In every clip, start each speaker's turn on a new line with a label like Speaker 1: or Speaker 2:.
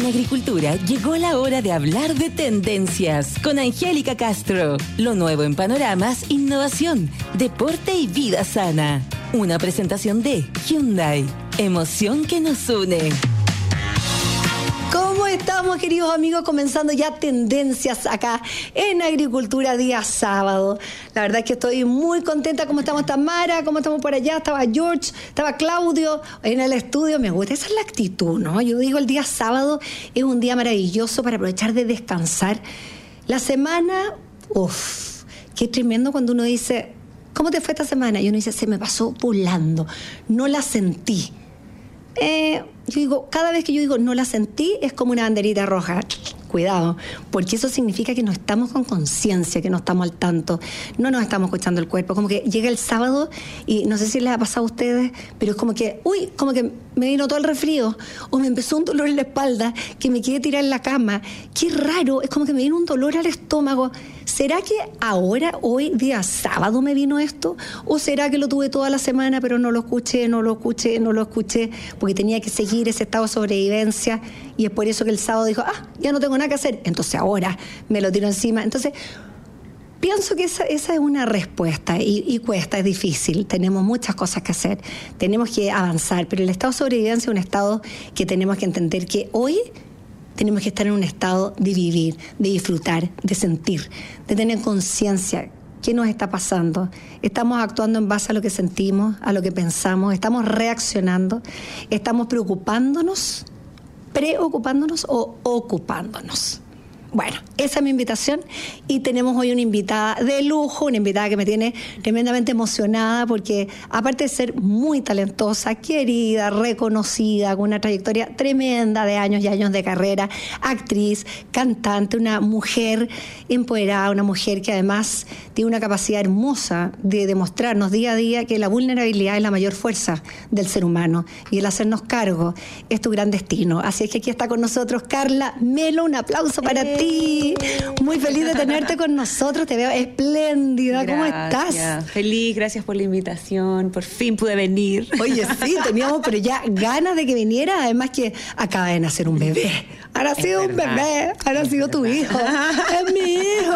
Speaker 1: En Agricultura llegó la hora de hablar de tendencias con Angélica Castro. Lo nuevo en panoramas, innovación, deporte y vida sana. Una presentación de Hyundai. Emoción que nos une.
Speaker 2: ¿Cómo estamos, queridos amigos? Comenzando ya tendencias acá en Agricultura, día sábado. La verdad es que estoy muy contenta. ¿Cómo estamos, Tamara? ¿Cómo estamos por allá? Estaba George, estaba Claudio en el estudio. Me gusta, esa es la actitud, ¿no? Yo digo, el día sábado es un día maravilloso para aprovechar de descansar. La semana, qué tremendo cuando uno dice, ¿cómo te fue esta semana? Y uno dice, se me pasó volando, no la sentí. Yo digo, cada vez que yo digo no la sentí, es como una banderita roja. Cuidado, porque eso significa que no estamos con conciencia, que no estamos al tanto, no nos estamos escuchando el cuerpo. Como que llega el sábado y no sé si les ha pasado a ustedes, pero es como que, como que me vino todo el resfrío o me empezó un dolor en la espalda que me quedé tirada en la cama. Qué raro, es como que me vino un dolor al estómago. ¿Será que ahora, hoy, día sábado, me vino esto? ¿O será que lo tuve toda la semana, pero no lo escuché, porque tenía que seguir ese estado de sobrevivencia? Y es por eso que el sábado dijo, ya no tengo nada que hacer, entonces ahora me lo tiro encima. Entonces, pienso que esa es una respuesta y cuesta, es difícil. Tenemos muchas cosas que hacer, tenemos que avanzar, pero el estado de sobrevivencia es un estado que tenemos que entender que hoy tenemos que estar en un estado de vivir, de disfrutar, de sentir, de tener conciencia. ¿Qué nos está pasando? ¿Estamos actuando en base a lo que sentimos, a lo que pensamos? ¿Estamos reaccionando? ¿Estamos preocupándonos o ocupándonos? Bueno, esa es mi invitación y tenemos hoy una invitada de lujo, una invitada que me tiene tremendamente emocionada porque aparte de ser muy talentosa, querida, reconocida, con una trayectoria tremenda de años y años de carrera, actriz, cantante, una mujer empoderada, una mujer que además tiene una capacidad hermosa de demostrarnos día a día que la vulnerabilidad es la mayor fuerza del ser humano y el hacernos cargo es tu gran destino. Así es que aquí está con nosotros Carla Melo, un aplauso para ti. Muy feliz de tenerte con nosotros, te veo espléndida.
Speaker 3: Gracias.
Speaker 2: ¿Cómo estás?
Speaker 3: Feliz, gracias por la invitación, por fin pude venir.
Speaker 2: Oye, sí, teníamos pero ya ganas de que viniera, además que acaba de nacer un bebé. Ahora ha sido un bebé, ahora ha sido tu hijo. Es mi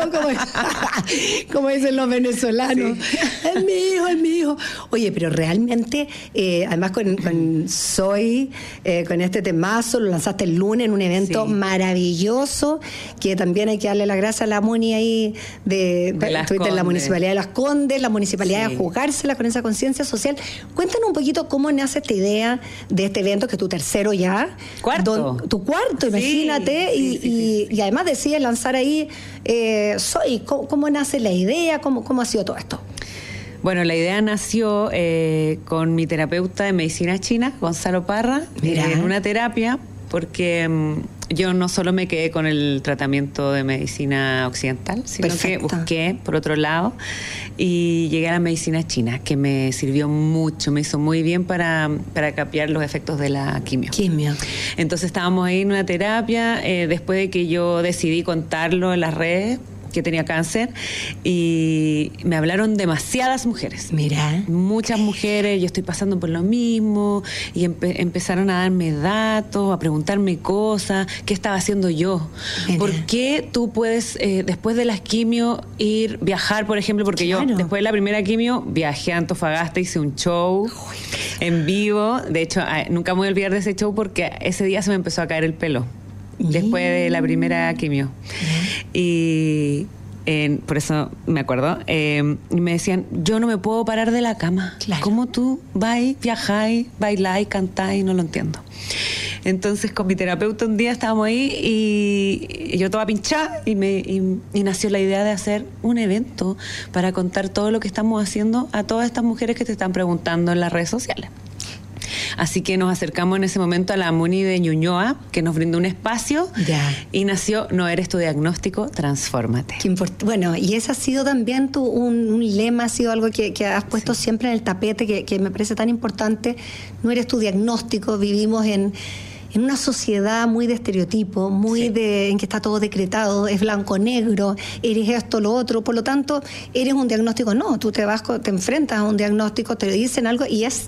Speaker 2: hijo, como dicen los venezolanos. Sí. Es mi hijo. Oye, pero realmente, además con Soy, con este temazo, lo lanzaste el lunes en un evento maravilloso, que también hay que darle las gracias a la Moni ahí estuviste en la Municipalidad de Las Condes, la Municipalidad de jugársela con esa conciencia social. Cuéntanos un poquito cómo nace esta idea de este evento, que es tu tercero ya. Tu cuarto, imagínate, y además decides lanzar ahí Soy. ¿Cómo nace la idea? ¿Cómo ha sido todo esto?
Speaker 3: Bueno, la idea nació con mi terapeuta de medicina china, Gonzalo Parra, en una terapia, porque yo no solo me quedé con el tratamiento de medicina occidental, sino que busqué por otro lado y llegué a la medicina china, que me sirvió mucho, me hizo muy bien para capear los efectos de la quimio. Entonces estábamos ahí en una terapia, después de que yo decidí contarlo en las redes, que tenía cáncer, y me hablaron demasiadas mujeres. Muchas mujeres, yo estoy pasando por lo mismo, y empezaron a darme datos, a preguntarme cosas, qué estaba haciendo yo. ¿Por qué tú puedes, después de las quimio, viajar, por ejemplo? Porque yo, después de la primera quimio, viajé a Antofagasta, hice un show en vivo. De hecho, nunca me voy a olvidar de ese show porque ese día se me empezó a caer el pelo. Después de la primera quimio. Y por eso me acuerdo. Y me decían, yo no me puedo parar de la cama. ¿Cómo tú viajáis, bailáis, cantáis? No lo entiendo. Entonces con mi terapeuta un día estábamos ahí y yo toda pinchada y nació la idea de hacer un evento para contar todo lo que estamos haciendo a todas estas mujeres que te están preguntando en las redes sociales. Así que nos acercamos en ese momento a la Muni de Ñuñoa, que nos brindó un espacio, y nació No eres tu diagnóstico, transfórmate.
Speaker 2: Bueno, y ese ha sido también un lema, ha sido algo que has puesto siempre en el tapete, que me parece tan importante. No eres tu diagnóstico, vivimos en una sociedad muy de estereotipo, en que está todo decretado, es blanco-negro, eres esto, lo otro, por lo tanto, eres un diagnóstico. No, tú te enfrentas a un diagnóstico, te dicen algo y es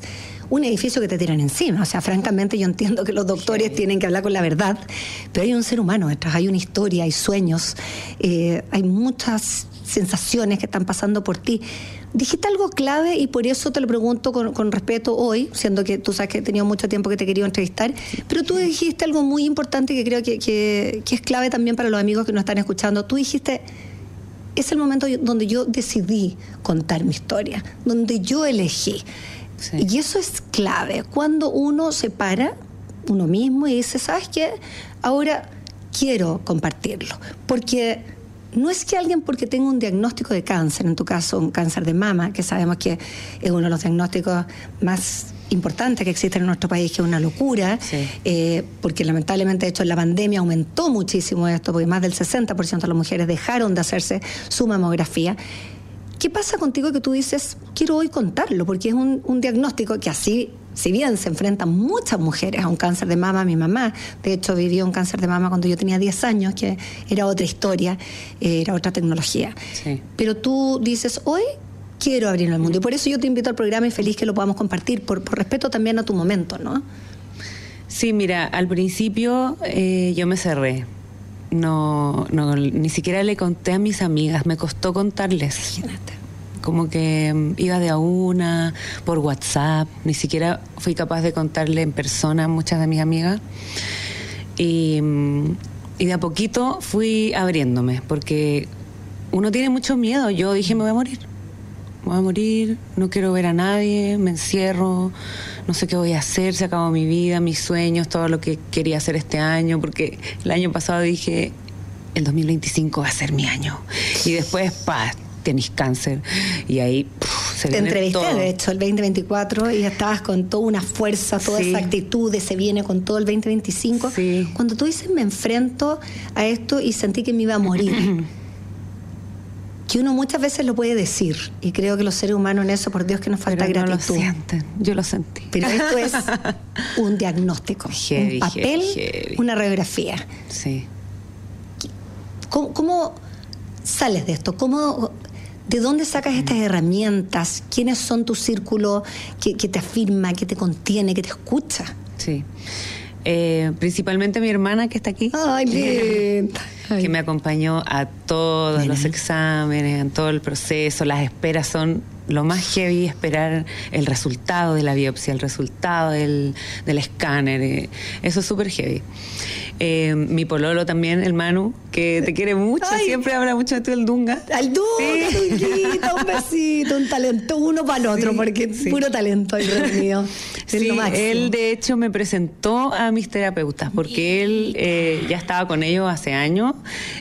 Speaker 2: un edificio que te tiran encima. O sea, francamente yo entiendo que los doctores tienen que hablar con la verdad, pero hay un ser humano detrás, hay una historia, hay sueños, hay muchas sensaciones que están pasando por ti. Dijiste algo clave y por eso te lo pregunto con respeto hoy, siendo que tú sabes que he tenido mucho tiempo que te he querido entrevistar, pero tú dijiste algo muy importante que creo que es clave también para los amigos que nos están escuchando. Tú dijiste, es el momento donde yo decidí contar mi historia, donde yo elegí. Sí. Y eso es clave, cuando uno se para uno mismo y dice, ¿sabes qué? Ahora quiero compartirlo, porque no es que alguien porque tenga un diagnóstico de cáncer, en tu caso un cáncer de mama, que sabemos que es uno de los diagnósticos más importantes que existen en nuestro país, que es una locura, sí. Porque lamentablemente, de hecho, en la pandemia aumentó muchísimo esto, porque más del 60% de las mujeres dejaron de hacerse su mamografía. ¿Qué pasa contigo que tú dices, quiero hoy contarlo? Porque es un diagnóstico que así, si bien se enfrentan muchas mujeres a un cáncer de mama, mi mamá, de hecho, vivió un cáncer de mama cuando yo tenía 10 años, que era otra historia, era otra tecnología. Sí. Pero tú dices, hoy quiero abrirme al mundo. Y por eso yo te invito al programa y feliz que lo podamos compartir, por respeto también a tu momento, ¿no?
Speaker 3: Sí, mira, al principio yo me cerré. No, ni siquiera le conté a mis amigas, me costó contarles. Imagínate. Como que iba de a una, por WhatsApp, ni siquiera fui capaz de contarle en persona a muchas de mis amigas. Y de a poquito fui abriéndome, porque uno tiene mucho miedo. Yo dije, me voy a morir, no quiero ver a nadie, me encierro, no sé qué voy a hacer, se acabó mi vida, mis sueños, todo lo que quería hacer este año, porque el año pasado dije, el 2025 va a ser mi año. Y después, tenés cáncer. Y ahí se
Speaker 2: te
Speaker 3: viene
Speaker 2: entrevisté,
Speaker 3: todo.
Speaker 2: De hecho, el 2024, y estabas con toda una fuerza, toda
Speaker 3: sí.
Speaker 2: esa actitud de se viene con todo el 2025.
Speaker 3: Sí.
Speaker 2: Cuando tú dices, me enfrento a esto y sentí que me iba a morir. Que uno muchas veces lo puede decir, y creo que los seres humanos en eso, por Dios que nos falta
Speaker 3: pero
Speaker 2: gratitud.
Speaker 3: No lo sienten, yo lo sentí.
Speaker 2: Pero esto es un diagnóstico,
Speaker 3: heavy,
Speaker 2: un papel,
Speaker 3: heavy.
Speaker 2: Una radiografía.
Speaker 3: Sí.
Speaker 2: ¿Cómo sales de esto? ¿De dónde sacas estas herramientas? ¿Quiénes son tu círculo que te afirma, que te contiene, que te escucha?
Speaker 3: Sí. Principalmente mi hermana que está aquí.
Speaker 2: ¡Ay, linda!
Speaker 3: Que me acompañó a todos los exámenes, en todo el proceso. Las esperas son lo más heavy, esperar el resultado de la biopsia, el resultado del escáner. Eso es súper heavy. Mi pololo también, el Manu, que te quiere mucho, siempre habla mucho de tú, el Dunga.
Speaker 2: ¡Al Dunga, sí. Dunguita, un besito, un talento, uno para el otro, porque es puro talento el reunido.
Speaker 3: Sí, él de hecho me presentó a mis terapeutas, porque él ya estaba con ellos hace años,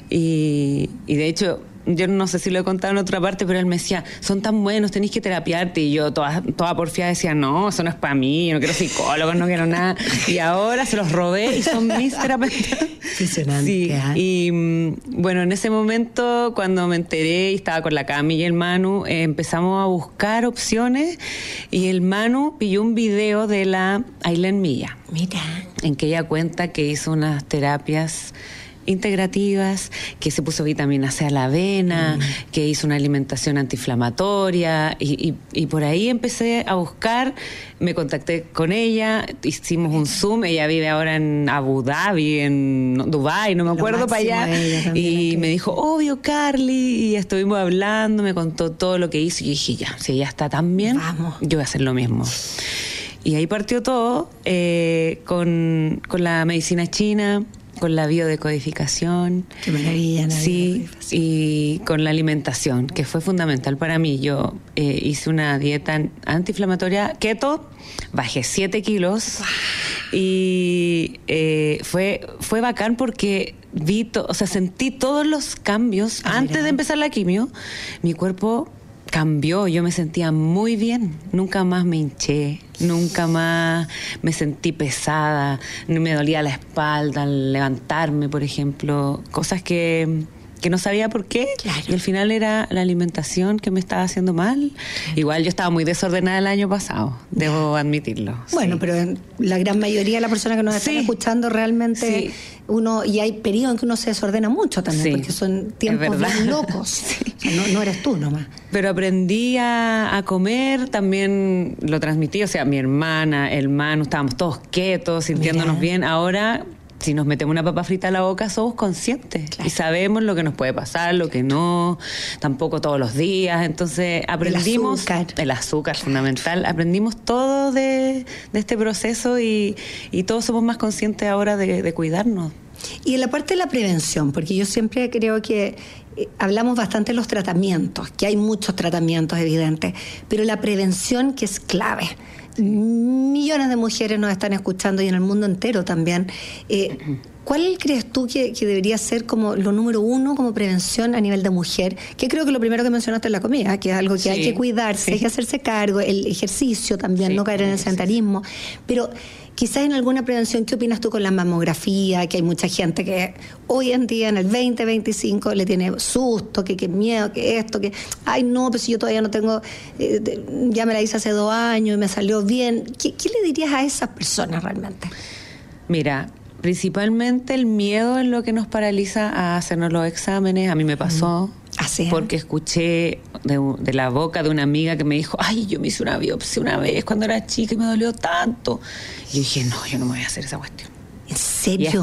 Speaker 3: y de hecho, yo no sé si lo he contado en otra parte, pero él me decía, son tan buenos, tenés que terapiarte. Y yo toda porfiada decía, no, eso no es para mí, yo no quiero psicólogos, no quiero nada. Y ahora se los robé y son mis terapeutas.
Speaker 2: Impresionante.
Speaker 3: Sí. Y bueno, en ese momento, cuando me enteré y estaba con la Cami y el Manu, empezamos a buscar opciones, y el Manu pilló un video de la Ailén Milla.
Speaker 2: Mira.
Speaker 3: En que ella cuenta que hizo unas terapias integrativas, que se puso vitamina C a la avena, que hizo una alimentación antiinflamatoria, y por ahí empecé a buscar, me contacté con ella, hicimos un Zoom, ella vive ahora en Abu Dhabi, en Dubái, no me acuerdo, para allá, y me dijo, obvio, Carly, y estuvimos hablando, me contó todo lo que hizo, y dije, ya, si ella está tan bien,
Speaker 2: vamos,
Speaker 3: yo voy a hacer lo mismo. Y ahí partió todo, con la medicina china, con la biodecodificación.
Speaker 2: Qué maravilla.
Speaker 3: Sí, y con la alimentación, que fue fundamental para mí. Yo hice una dieta antiinflamatoria keto, bajé 7 kilos, wow. Y fue bacán porque sentí todos los cambios. Antes de empezar la quimio, mi cuerpo cambió, yo me sentía muy bien, nunca más me hinché, nunca más me sentí pesada, no me dolía la espalda al levantarme, por ejemplo, cosas que que no sabía por qué,
Speaker 2: Claro.
Speaker 3: y al final era la alimentación que me estaba haciendo mal. Igual yo estaba muy desordenada el año pasado, debo admitirlo.
Speaker 2: Bueno,
Speaker 3: sí.
Speaker 2: pero la gran mayoría de las personas que nos están
Speaker 3: Sí.
Speaker 2: escuchando realmente
Speaker 3: Sí.
Speaker 2: y hay periodos en que uno se desordena mucho también,
Speaker 3: Sí,
Speaker 2: porque son tiempos
Speaker 3: es verdad.
Speaker 2: bien locos. O sea, no eres tú nomás.
Speaker 3: Pero aprendí a comer, también lo transmití, o sea, mi hermana, el Manu, estábamos todos quietos, sintiéndonos
Speaker 2: Mira.
Speaker 3: bien. Ahora, si nos metemos una papa frita a la boca, somos conscientes.
Speaker 2: Claro.
Speaker 3: Y sabemos lo que nos puede pasar, lo que no, tampoco todos los días. Entonces, aprendimos... El azúcar, fundamental. Aprendimos todo de este proceso y todos somos más conscientes ahora de cuidarnos.
Speaker 2: Y en la parte de la prevención, porque yo siempre creo que hablamos bastante de los tratamientos, que hay muchos tratamientos evidentes, pero la prevención que es clave. Millones de mujeres nos están escuchando y en el mundo entero también. ¿Cuál crees tú que debería ser como lo número uno como prevención a nivel de mujer? Que creo que lo primero que mencionaste es la comida, que es algo que
Speaker 3: Sí,
Speaker 2: hay que cuidarse,
Speaker 3: sí.
Speaker 2: hay que hacerse cargo, el ejercicio también,
Speaker 3: Sí,
Speaker 2: no caer en el
Speaker 3: ejercicio.
Speaker 2: sedentarismo. Pero quizás en alguna prevención, ¿qué opinas tú con la mamografía? Que hay mucha gente que hoy en día, en el 2025, le tiene susto, que miedo, que esto, que, ay no, pues si yo todavía no tengo, ya me la hice hace 2 años y me salió bien. ¿Qué le dirías a esas personas realmente?
Speaker 3: Mira, principalmente el miedo es lo que nos paraliza a hacernos los exámenes. A mí me pasó
Speaker 2: Así es.
Speaker 3: porque escuché de la boca de una amiga que me dijo, ay, yo me hice una biopsia una vez cuando era chica y me dolió tanto. Y yo dije, no, yo no me voy a hacer esa cuestión.
Speaker 2: ¿En
Speaker 3: Y
Speaker 2: serio?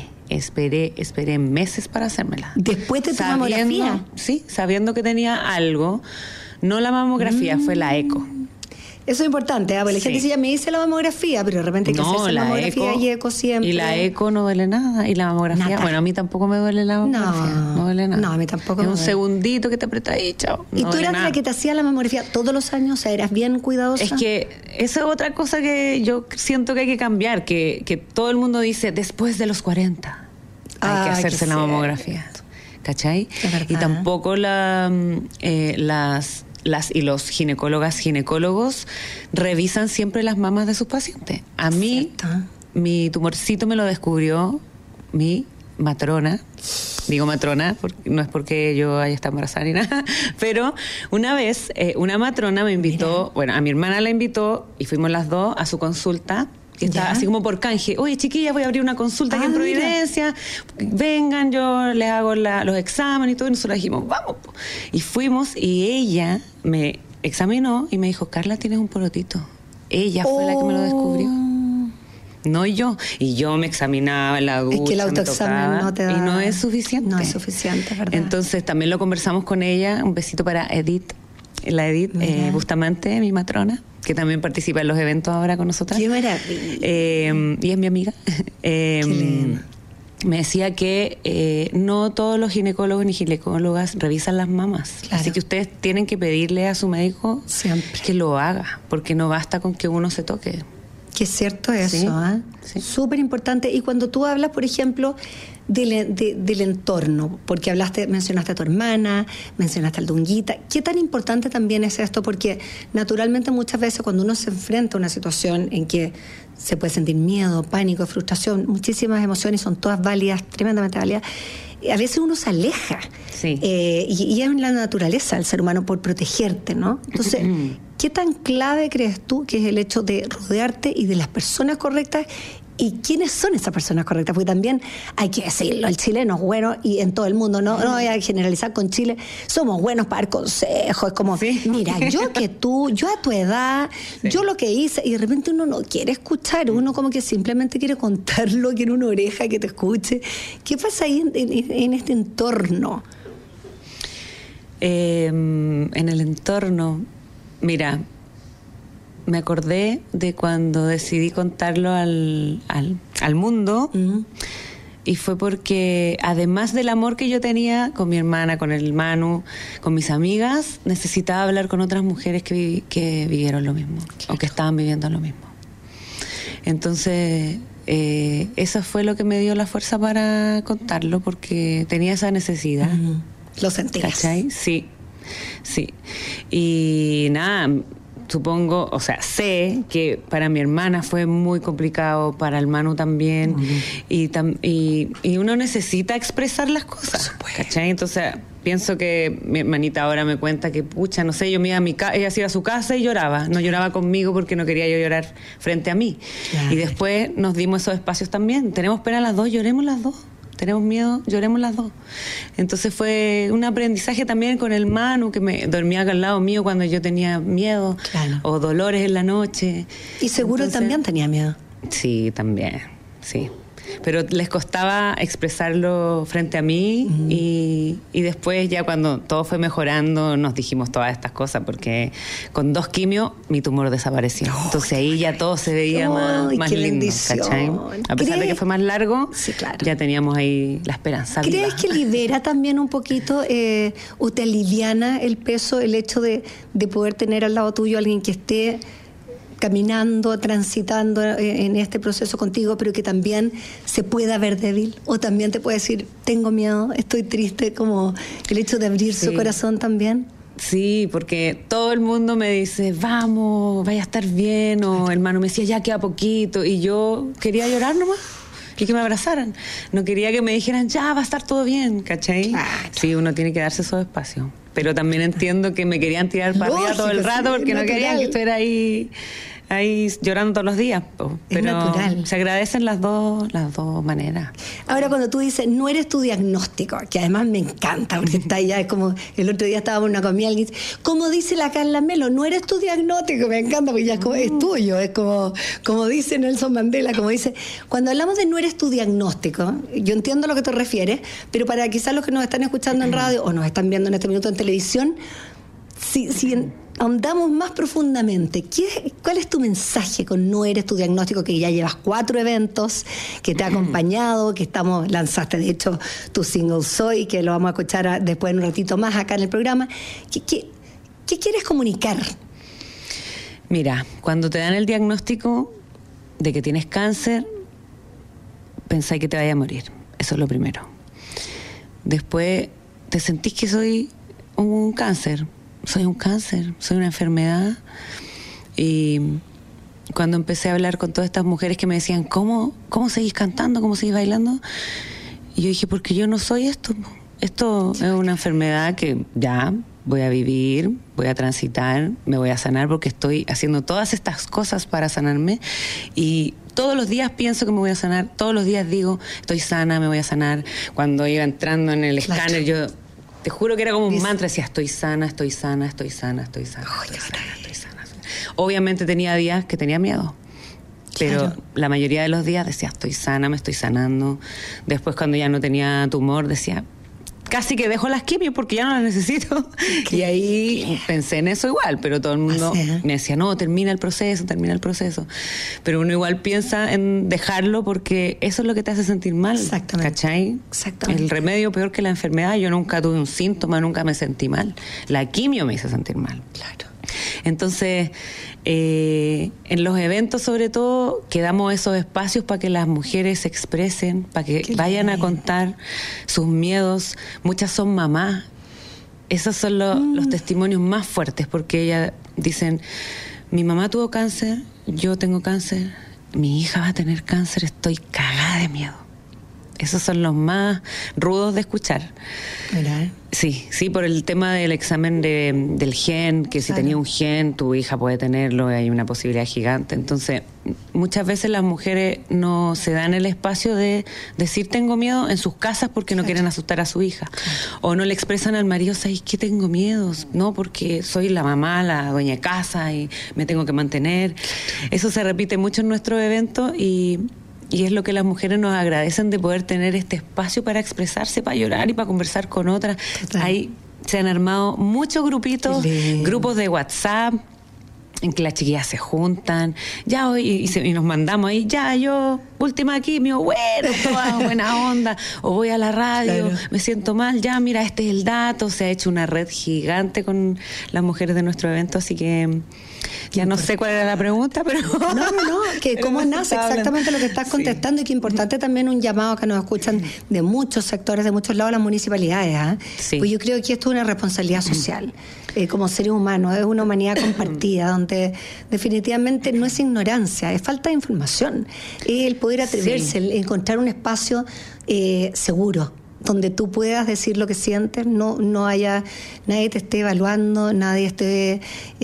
Speaker 3: esperé meses para hacérmela.
Speaker 2: ¿Después de tu mamografía?
Speaker 3: Sí, sabiendo que tenía algo. No la mamografía, fue la eco.
Speaker 2: Eso es importante, porque la gente
Speaker 3: Sí.
Speaker 2: dice, ya me hice la mamografía, pero de repente hay que hacerse la mamografía y eco siempre.
Speaker 3: Y la eco no duele nada. Y la mamografía,
Speaker 2: Nada.
Speaker 3: bueno, a mí tampoco me duele la mamografía.
Speaker 2: No,
Speaker 3: No duele nada.
Speaker 2: no, a mí tampoco
Speaker 3: Es
Speaker 2: me
Speaker 3: un
Speaker 2: duele.
Speaker 3: segundito que te apretas y chao.
Speaker 2: ¿Y
Speaker 3: no
Speaker 2: tú
Speaker 3: duele
Speaker 2: eras de
Speaker 3: nada.
Speaker 2: la que te hacía la mamografía todos los años? O sea, ¿eras bien cuidadosa?
Speaker 3: Es que esa es otra cosa que yo siento que hay que cambiar, que todo el mundo dice, después de los 40 hay que hacerse la mamografía. ¿Cachai?
Speaker 2: Es verdad.
Speaker 3: Y tampoco las y los ginecólogos revisan siempre las mamas de sus pacientes. A mí,
Speaker 2: Cierto.
Speaker 3: mi tumorcito me lo descubrió mi matrona. Digo matrona, no es porque yo haya estado embarazada ni nada, pero una vez una matrona me invitó, bueno, a mi hermana la invitó y fuimos las dos a su consulta. Que está
Speaker 2: Ya.
Speaker 3: así como por canje. Oye, chiquillas, voy a abrir una consulta aquí en
Speaker 2: mira.
Speaker 3: Providencia. Vengan, yo les hago los exámenes y todo. Y nosotros dijimos, vamos. Po. Y fuimos y ella me examinó y me dijo, Carla, tienes un porotito. Ella fue la que me lo descubrió. No yo. Y yo me examinaba en la ducha,
Speaker 2: Es que el
Speaker 3: me
Speaker 2: autoexamen
Speaker 3: tocaba,
Speaker 2: no te da...
Speaker 3: y no es suficiente.
Speaker 2: No es suficiente, ¿verdad?
Speaker 3: Entonces también lo conversamos con ella. Un besito para Edith. La Edith
Speaker 2: Mira.
Speaker 3: Bustamante, mi matrona, que también participa en los eventos ahora con nosotras.
Speaker 2: ¡Qué maravilla!
Speaker 3: Y es mi amiga.
Speaker 2: lindo.
Speaker 3: Me decía que no todos los ginecólogos ni ginecólogas revisan las mamas.
Speaker 2: Claro.
Speaker 3: Así que ustedes tienen que pedirle a su médico
Speaker 2: Siempre.
Speaker 3: que lo haga, porque no basta con que uno se toque.
Speaker 2: Que es cierto eso,
Speaker 3: Sí,
Speaker 2: ¿eh?
Speaker 3: sí.
Speaker 2: Súper importante. Y cuando tú hablas, por ejemplo, del entorno, porque mencionaste a tu hermana, mencionaste al Dunguita, ¿qué tan importante también es esto? Porque naturalmente muchas veces cuando uno se enfrenta a una situación en que se puede sentir miedo, pánico, frustración, muchísimas emociones, son todas válidas, tremendamente válidas, a veces uno se aleja.
Speaker 3: Sí.
Speaker 2: Y es la naturaleza del ser humano por protegerte, ¿no? Entonces, ¿qué tan clave crees tú que es el hecho de rodearte y de las personas correctas? ¿Y quiénes son esas personas correctas? Porque también hay que decirlo, el chileno es bueno y en todo el mundo, no voy a generalizar con Chile, somos buenos para dar consejos, es como,
Speaker 3: Sí.
Speaker 2: mira, yo a tu edad,
Speaker 3: Sí.
Speaker 2: yo lo que hice, y de repente uno no quiere escuchar, uno como que simplemente quiere contarlo, quiere una oreja que te escuche. ¿Qué pasa ahí en este entorno?
Speaker 3: En el entorno, mira, me acordé de cuando decidí contarlo al mundo. Y fue porque, además del amor que yo tenía con mi hermana, con el Manu, con mis amigas, necesitaba hablar con otras mujeres que vivieron lo mismo, o que estaban viviendo lo mismo. Entonces, eso fue lo que me dio la fuerza para contarlo, porque tenía esa necesidad.
Speaker 2: Lo sentías.
Speaker 3: ¿Cachai? Sí, sí. Y nada, supongo, o sea, sé que para mi hermana fue muy complicado, para el Manu también, y uno necesita expresar las cosas, ¿cachai? Entonces pienso que mi hermanita ahora me cuenta que, pucha, no sé, yo me iba a mi casa, ella se iba a su casa y lloraba, no lloraba conmigo porque no quería yo llorar frente a mí. Claro. Y después nos dimos esos espacios también. Tenemos pena las dos, lloremos las dos. Tenemos miedo, lloremos las dos. Entonces fue un aprendizaje también con el Manu, que me dormía al lado mío cuando yo tenía miedo, claro, o dolores en la noche.
Speaker 2: Y seguro entonces, también tenía miedo.
Speaker 3: Sí, también, sí. Pero les costaba expresarlo frente a mí y después ya cuando todo fue mejorando nos dijimos todas estas cosas, porque con 2 quimios mi tumor desapareció. Entonces ahí ya todo se veía más lindo, ¿cachai? A pesar de que fue más largo, sí, claro, ya teníamos ahí la esperanza.
Speaker 2: ¿Crees que libera también un poquito o te aliviana el peso, el hecho de poder tener al lado tuyo a alguien que esté caminando, transitando en este proceso contigo, pero que también se pueda ver débil, o también te puede decir, tengo miedo, estoy triste, como el hecho de abrir su corazón también?
Speaker 3: Sí, porque todo el mundo me dice, vamos, vaya a estar bien, o el Manu me decía, ya queda poquito, y yo quería llorar nomás, y que me abrazaran. No quería que me dijeran, ya va a estar todo bien, ¿cachai? Claro. Sí, uno tiene que darse esos espacios. Pero también entiendo que me querían tirar para arriba todo el rato, porque no querían que estuviera ahí llorando todos los días. Pero natural. Se agradecen las dos maneras.
Speaker 2: Ahora, cuando tú dices, no eres tu diagnóstico, que además me encanta, porque está ya, es como, el otro día estábamos en una comida, alguien dice, como dice la Carla Melo, no eres tu diagnóstico, me encanta, porque ya es tuyo, es como dice Nelson Mandela, como dice, cuando hablamos de no eres tu diagnóstico, yo entiendo a lo que te refieres, pero para quizás los que nos están escuchando en radio o nos están viendo en este minuto en televisión, si ahondamos más profundamente, ¿cuál es tu mensaje con No Eres Tu Diagnóstico? Que ya llevas 4 eventos, que te ha acompañado, que lanzaste de hecho tu single Soy, que lo vamos a escuchar después en un ratito más acá en el programa. ¿Qué quieres comunicar?
Speaker 3: Mira, cuando te dan el diagnóstico de que tienes cáncer, pensáis que te vaya a morir. Eso es lo primero. Después te sentís que soy un cáncer. Soy un cáncer, soy una enfermedad. Y cuando empecé a hablar con todas estas mujeres que me decían, ¿cómo seguís cantando? ¿Cómo seguís bailando? Y yo dije, porque yo no soy esto. Esto es una enfermedad que ya voy a vivir, voy a transitar, me voy a sanar, porque estoy haciendo todas estas cosas para sanarme. Y todos los días pienso que me voy a sanar, todos los días digo, estoy sana, me voy a sanar. Cuando iba entrando en el escáner, yo te juro que era como un mantra, decía, estoy sana, estoy sana, estoy sana, estoy sana, estoy sana, estoy sana. Obviamente tenía días que tenía miedo, pero claro, la mayoría de los días decía, estoy sana, me estoy sanando. Después, cuando ya no tenía tumor, decía, casi que dejo las quimios porque ya no las necesito. Y ahí pensé en eso igual, pero todo el mundo me decía, no, termina el proceso. Pero uno igual piensa en dejarlo porque eso es lo que te hace sentir mal. Exactamente. ¿Cachai? Exactamente. El remedio peor que la enfermedad. Yo nunca tuve un síntoma, nunca me sentí mal. La quimio me hizo sentir mal. Claro. Entonces, en los eventos sobre todo, que damos esos espacios para que las mujeres se expresen, para que vayan a contar sus miedos. Muchas son mamás. Esos son los testimonios más fuertes, porque ellas dicen, mi mamá tuvo cáncer, yo tengo cáncer, mi hija va a tener cáncer, estoy cagada de miedo. Esos son los más rudos de escuchar. ¿Verdad? Sí, por el tema del examen del gen, que si tenía un gen, tu hija puede tenerlo, y hay una posibilidad gigante. Entonces, muchas veces las mujeres no se dan el espacio de decir tengo miedo en sus casas porque no quieren asustar a su hija. O no le expresan al marido, ¿sabes qué? Tengo miedos, no, porque soy la mamá, la dueña de casa y me tengo que mantener. Eso se repite mucho en nuestros eventos y es lo que las mujeres nos agradecen, de poder tener este espacio para expresarse, para llorar y para conversar con otras. Total. Ahí se han armado muchos grupitos, grupos de WhatsApp, en que las chiquillas se juntan, ya hoy, y nos mandamos ahí, ya yo última quimio, bueno, toda buena onda, o voy a la radio, claro, me siento mal, ya mira, este es el dato. Se ha hecho una red gigante con las mujeres de nuestro evento, así que ya no sé cuál era la pregunta, pero...
Speaker 2: No, que cómo nace exactamente lo que estás contestando, y que importante también un llamado que nos escuchan de muchos sectores, de muchos lados, las municipalidades, ¿eh? Sí. Pues yo creo que esto es una responsabilidad social. Como seres humanos, es una humanidad compartida, donde definitivamente no es ignorancia, es falta de información, es el poder atreverse, el encontrar un espacio seguro, donde tú puedas decir lo que sientes, no haya, nadie te esté evaluando, nadie esté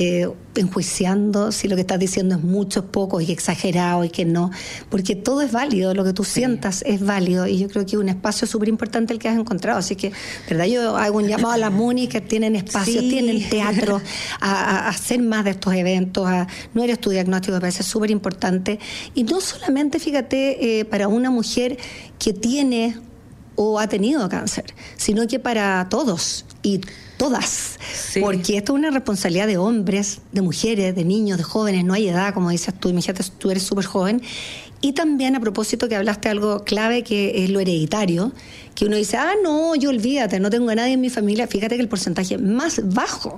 Speaker 2: enjuiciando si lo que estás diciendo es mucho, es poco, y exagerado, y que no, porque todo es válido, lo que tú sientas es válido, y yo creo que es un espacio súper importante el que has encontrado. Así que, verdad, yo hago un llamado a las MUNI que tienen espacios, tienen teatro, a hacer más de estos eventos, no eres tu diagnóstico, me parece súper importante, y no solamente, fíjate, para una mujer que tiene o ha tenido cáncer, sino que para todos y todas, porque esto es una responsabilidad de hombres, de mujeres, de niños, de jóvenes, no hay edad, como dices tú, imagínate, tú eres súper joven. Y también, a propósito que hablaste de algo clave, que es lo hereditario, que uno dice, no, yo olvídate, no tengo a nadie en mi familia. Fíjate que el porcentaje más bajo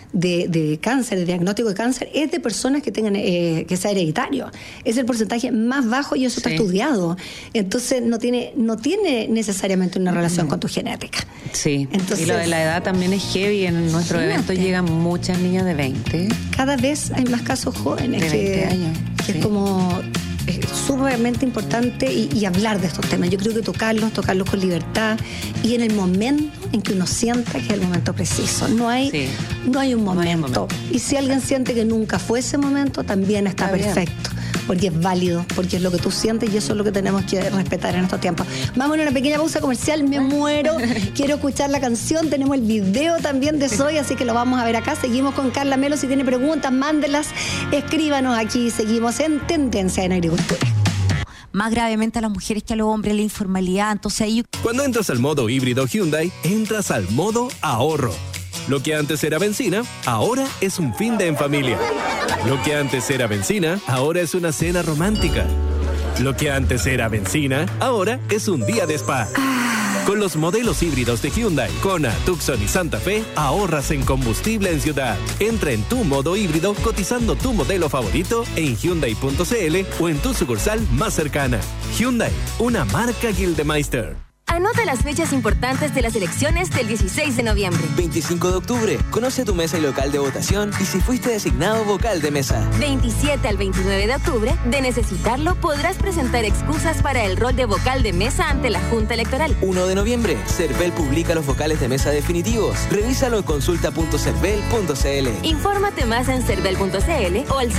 Speaker 2: de cáncer, de diagnóstico de cáncer, es de personas que tengan que sea hereditario. Es el porcentaje más bajo, y eso está estudiado. Entonces no tiene necesariamente una relación con tu genética.
Speaker 3: Sí. Entonces, y lo de la edad también es heavy. En nuestro evento llegan muchas niñas de 20.
Speaker 2: Cada vez hay más casos jóvenes
Speaker 3: de 20 años.
Speaker 2: Que es como sumamente importante, y hablar de estos temas. Yo creo que tocarlos con libertad, y en el momento en que uno sienta que es el momento preciso. No hay un momento. Y si alguien siente que nunca fue ese momento, también está perfecto. Porque es válido, porque es lo que tú sientes, y eso es lo que tenemos que respetar en estos tiempos. Vamos a una pequeña pausa comercial, me muero, quiero escuchar la canción, tenemos el video también de Soy, así que lo vamos a ver acá. Seguimos con Carla Melo, si tiene preguntas, mándelas, escríbanos aquí, seguimos en Tendencia en Agricultura.
Speaker 4: Más gravemente a las mujeres que a los hombres, la informalidad, entonces ahí...
Speaker 5: Cuando entras al modo híbrido Hyundai, entras al modo ahorro. Lo que antes era benzina, ahora es un fin de en familia. Lo que antes era benzina, ahora es una cena romántica. Lo que antes era benzina, ahora es un día de spa. Con los modelos híbridos de Hyundai, Kona, Tucson y Santa Fe, ahorras en combustible en ciudad. Entra en tu modo híbrido cotizando tu modelo favorito en Hyundai.cl o en tu sucursal más cercana. Hyundai, una marca Gildemeister.
Speaker 6: Anota las fechas importantes de las elecciones del 16 de noviembre.
Speaker 7: 25 de octubre, conoce tu mesa y local de votación y si fuiste designado vocal de mesa.
Speaker 6: 27 al 29 de octubre, de necesitarlo, podrás presentar excusas para el rol de vocal de mesa ante la Junta Electoral.
Speaker 7: 1 de noviembre, Cervel publica los vocales de mesa definitivos. Revísalo en consulta.cervel.cl.
Speaker 6: Infórmate más en cervel.cl o al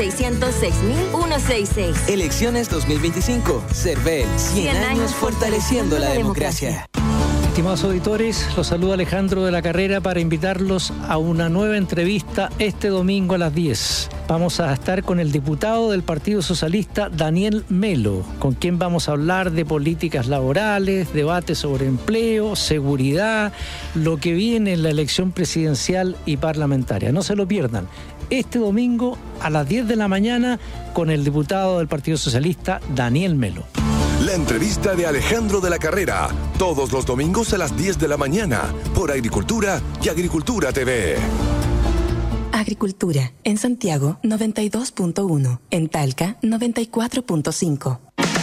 Speaker 6: 606.166.
Speaker 7: Elecciones 2025. Cervel, 100 años fortaleciendo la democracia.
Speaker 8: Estimados auditores, los saluda Alejandro de la Carrera para invitarlos a una nueva entrevista este domingo a las 10. Vamos a estar con el diputado del Partido Socialista, Daniel Melo, con quien vamos a hablar de políticas laborales, debates sobre empleo, seguridad, lo que viene en la elección presidencial y parlamentaria. No se lo pierdan. Este domingo a las 10 de la mañana con el diputado del Partido Socialista, Daniel Melo.
Speaker 9: La entrevista de Alejandro de la Carrera, todos los domingos a las 10 de la mañana, por Agricultura y Agricultura TV.
Speaker 1: Agricultura, en Santiago 92.1, en Talca 94.5.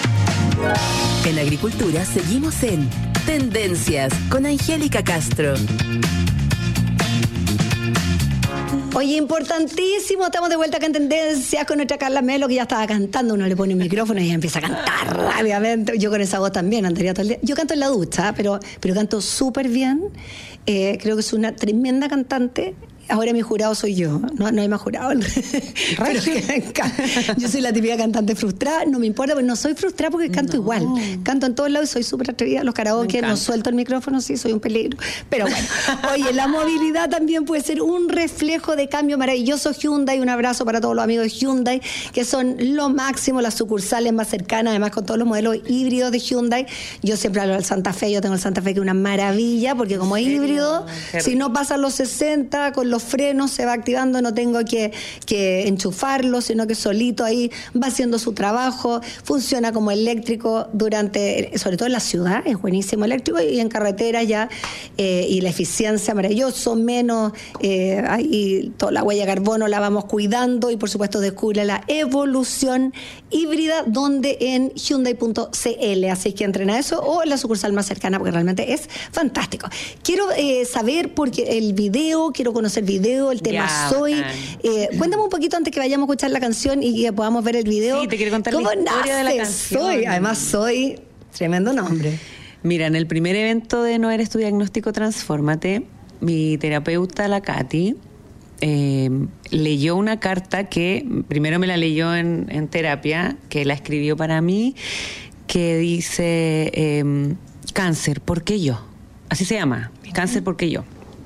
Speaker 1: En Agricultura seguimos en Tendencias con Angélica Castro.
Speaker 2: Oye, importantísimo, estamos de vuelta acá en Tendencias con nuestra Carla Melo, que ya estaba cantando, uno le pone un micrófono y empieza a cantar rápidamente. Yo con esa voz también andaría todo el día. Yo canto en la ducha, pero canto súper bien. Creo que es una tremenda cantante. Ahora mi jurado soy yo, no hay más jurado. Pero yo soy la típica cantante frustrada, no me importa, pero no soy frustrada porque canto igual. Canto en todos lados y soy súper atrevida. Los karaoke, no suelto el micrófono, sí, soy un peligro. Pero bueno, oye, la movilidad también puede ser un reflejo de cambio maravilloso. Hyundai, un abrazo para todos los amigos de Hyundai, que son lo máximo, las sucursales más cercanas, además con todos los modelos híbridos de Hyundai. Yo siempre hablo del Santa Fe, yo tengo el Santa Fe que es una maravilla, porque como es híbrido, si no pasan los 60 con los los frenos, se va activando, no tengo que enchufarlo, sino que solito ahí va haciendo su trabajo, funciona como eléctrico sobre todo en la ciudad, es buenísimo eléctrico, y en carretera ya, y la eficiencia maravilloso, menos, ahí toda la huella de carbono la vamos cuidando, y por supuesto descubre la evolución híbrida, donde en Hyundai.cl, así que entren a eso, o en la sucursal más cercana, porque realmente es fantástico. Quiero saber, porque quiero conocer el video, el tema Soy. Cuéntame un poquito antes que vayamos a escuchar la canción y que podamos ver el video.
Speaker 3: Sí, te quiero contar
Speaker 2: ¿Cómo
Speaker 3: la historia
Speaker 2: nace
Speaker 3: de la canción?
Speaker 2: Soy? Además, Soy, tremendo nombre.
Speaker 3: Mira, en el primer evento de No Eres Tu Diagnóstico Transfórmate, mi terapeuta, la Katy, leyó una carta que primero me la leyó en terapia, que la escribió para mí, que dice cáncer, ¿por qué yo? Así se llama, cáncer, ¿por qué yo?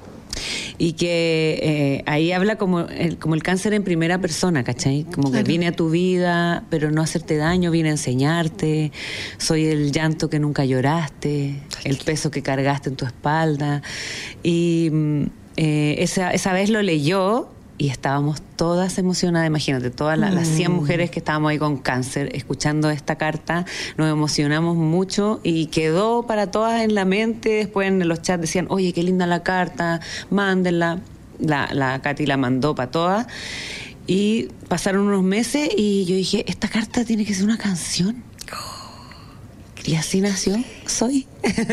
Speaker 3: Y que ahí habla como el cáncer en primera persona, ¿cachai? Como que viene a tu vida, pero no hacerte daño, viene a enseñarte. Soy el llanto que nunca lloraste, el peso que cargaste en tu espalda. Y esa vez lo leyó y estábamos todas emocionadas. Imagínate, todas las 100 mujeres que estábamos ahí con cáncer, escuchando esta carta, nos emocionamos mucho y quedó para todas en la mente. Después en los chats decían, oye, qué linda la carta, mándenla. La Katy la mandó para todas. Y pasaron unos meses y yo dije, esta carta tiene que ser una canción. Y así nació Soy.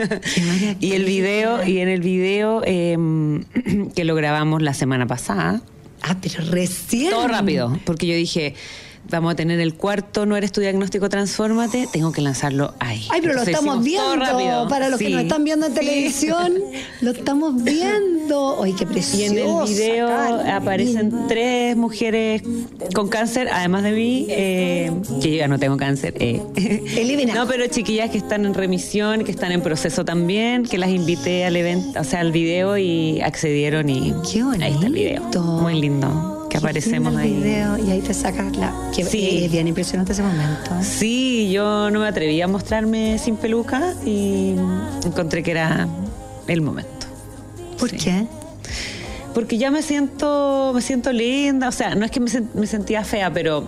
Speaker 3: Y en el video que lo grabamos la semana pasada.
Speaker 2: Pero recién.
Speaker 3: Todo rápido, porque yo dije, vamos a tener el cuarto No Eres Tu Diagnóstico Transfórmate, tengo que lanzarlo ahí.
Speaker 2: Ay, pero
Speaker 3: entonces
Speaker 2: lo estamos viendo. Para los que nos están viendo en televisión, lo estamos viendo. Ay, qué precioso.
Speaker 3: Y en el video aparecen 3 mujeres con cáncer, además de mí, que yo ya no tengo cáncer.
Speaker 2: Eliminado.
Speaker 3: No, pero chiquillas que están en remisión, que están en proceso también, que las invité al evento, o sea, al video, y accedieron, y
Speaker 2: qué bonito.
Speaker 3: Ahí está el video. Muy lindo. Que aparecemos ahí.
Speaker 2: Video, y ahí te sacas sí. Es bien impresionante ese momento.
Speaker 3: Sí, yo no me atreví a mostrarme sin peluca y encontré que era el momento.
Speaker 2: ¿Por qué?
Speaker 3: Porque ya me siento linda. O sea, no es que me sentía fea, pero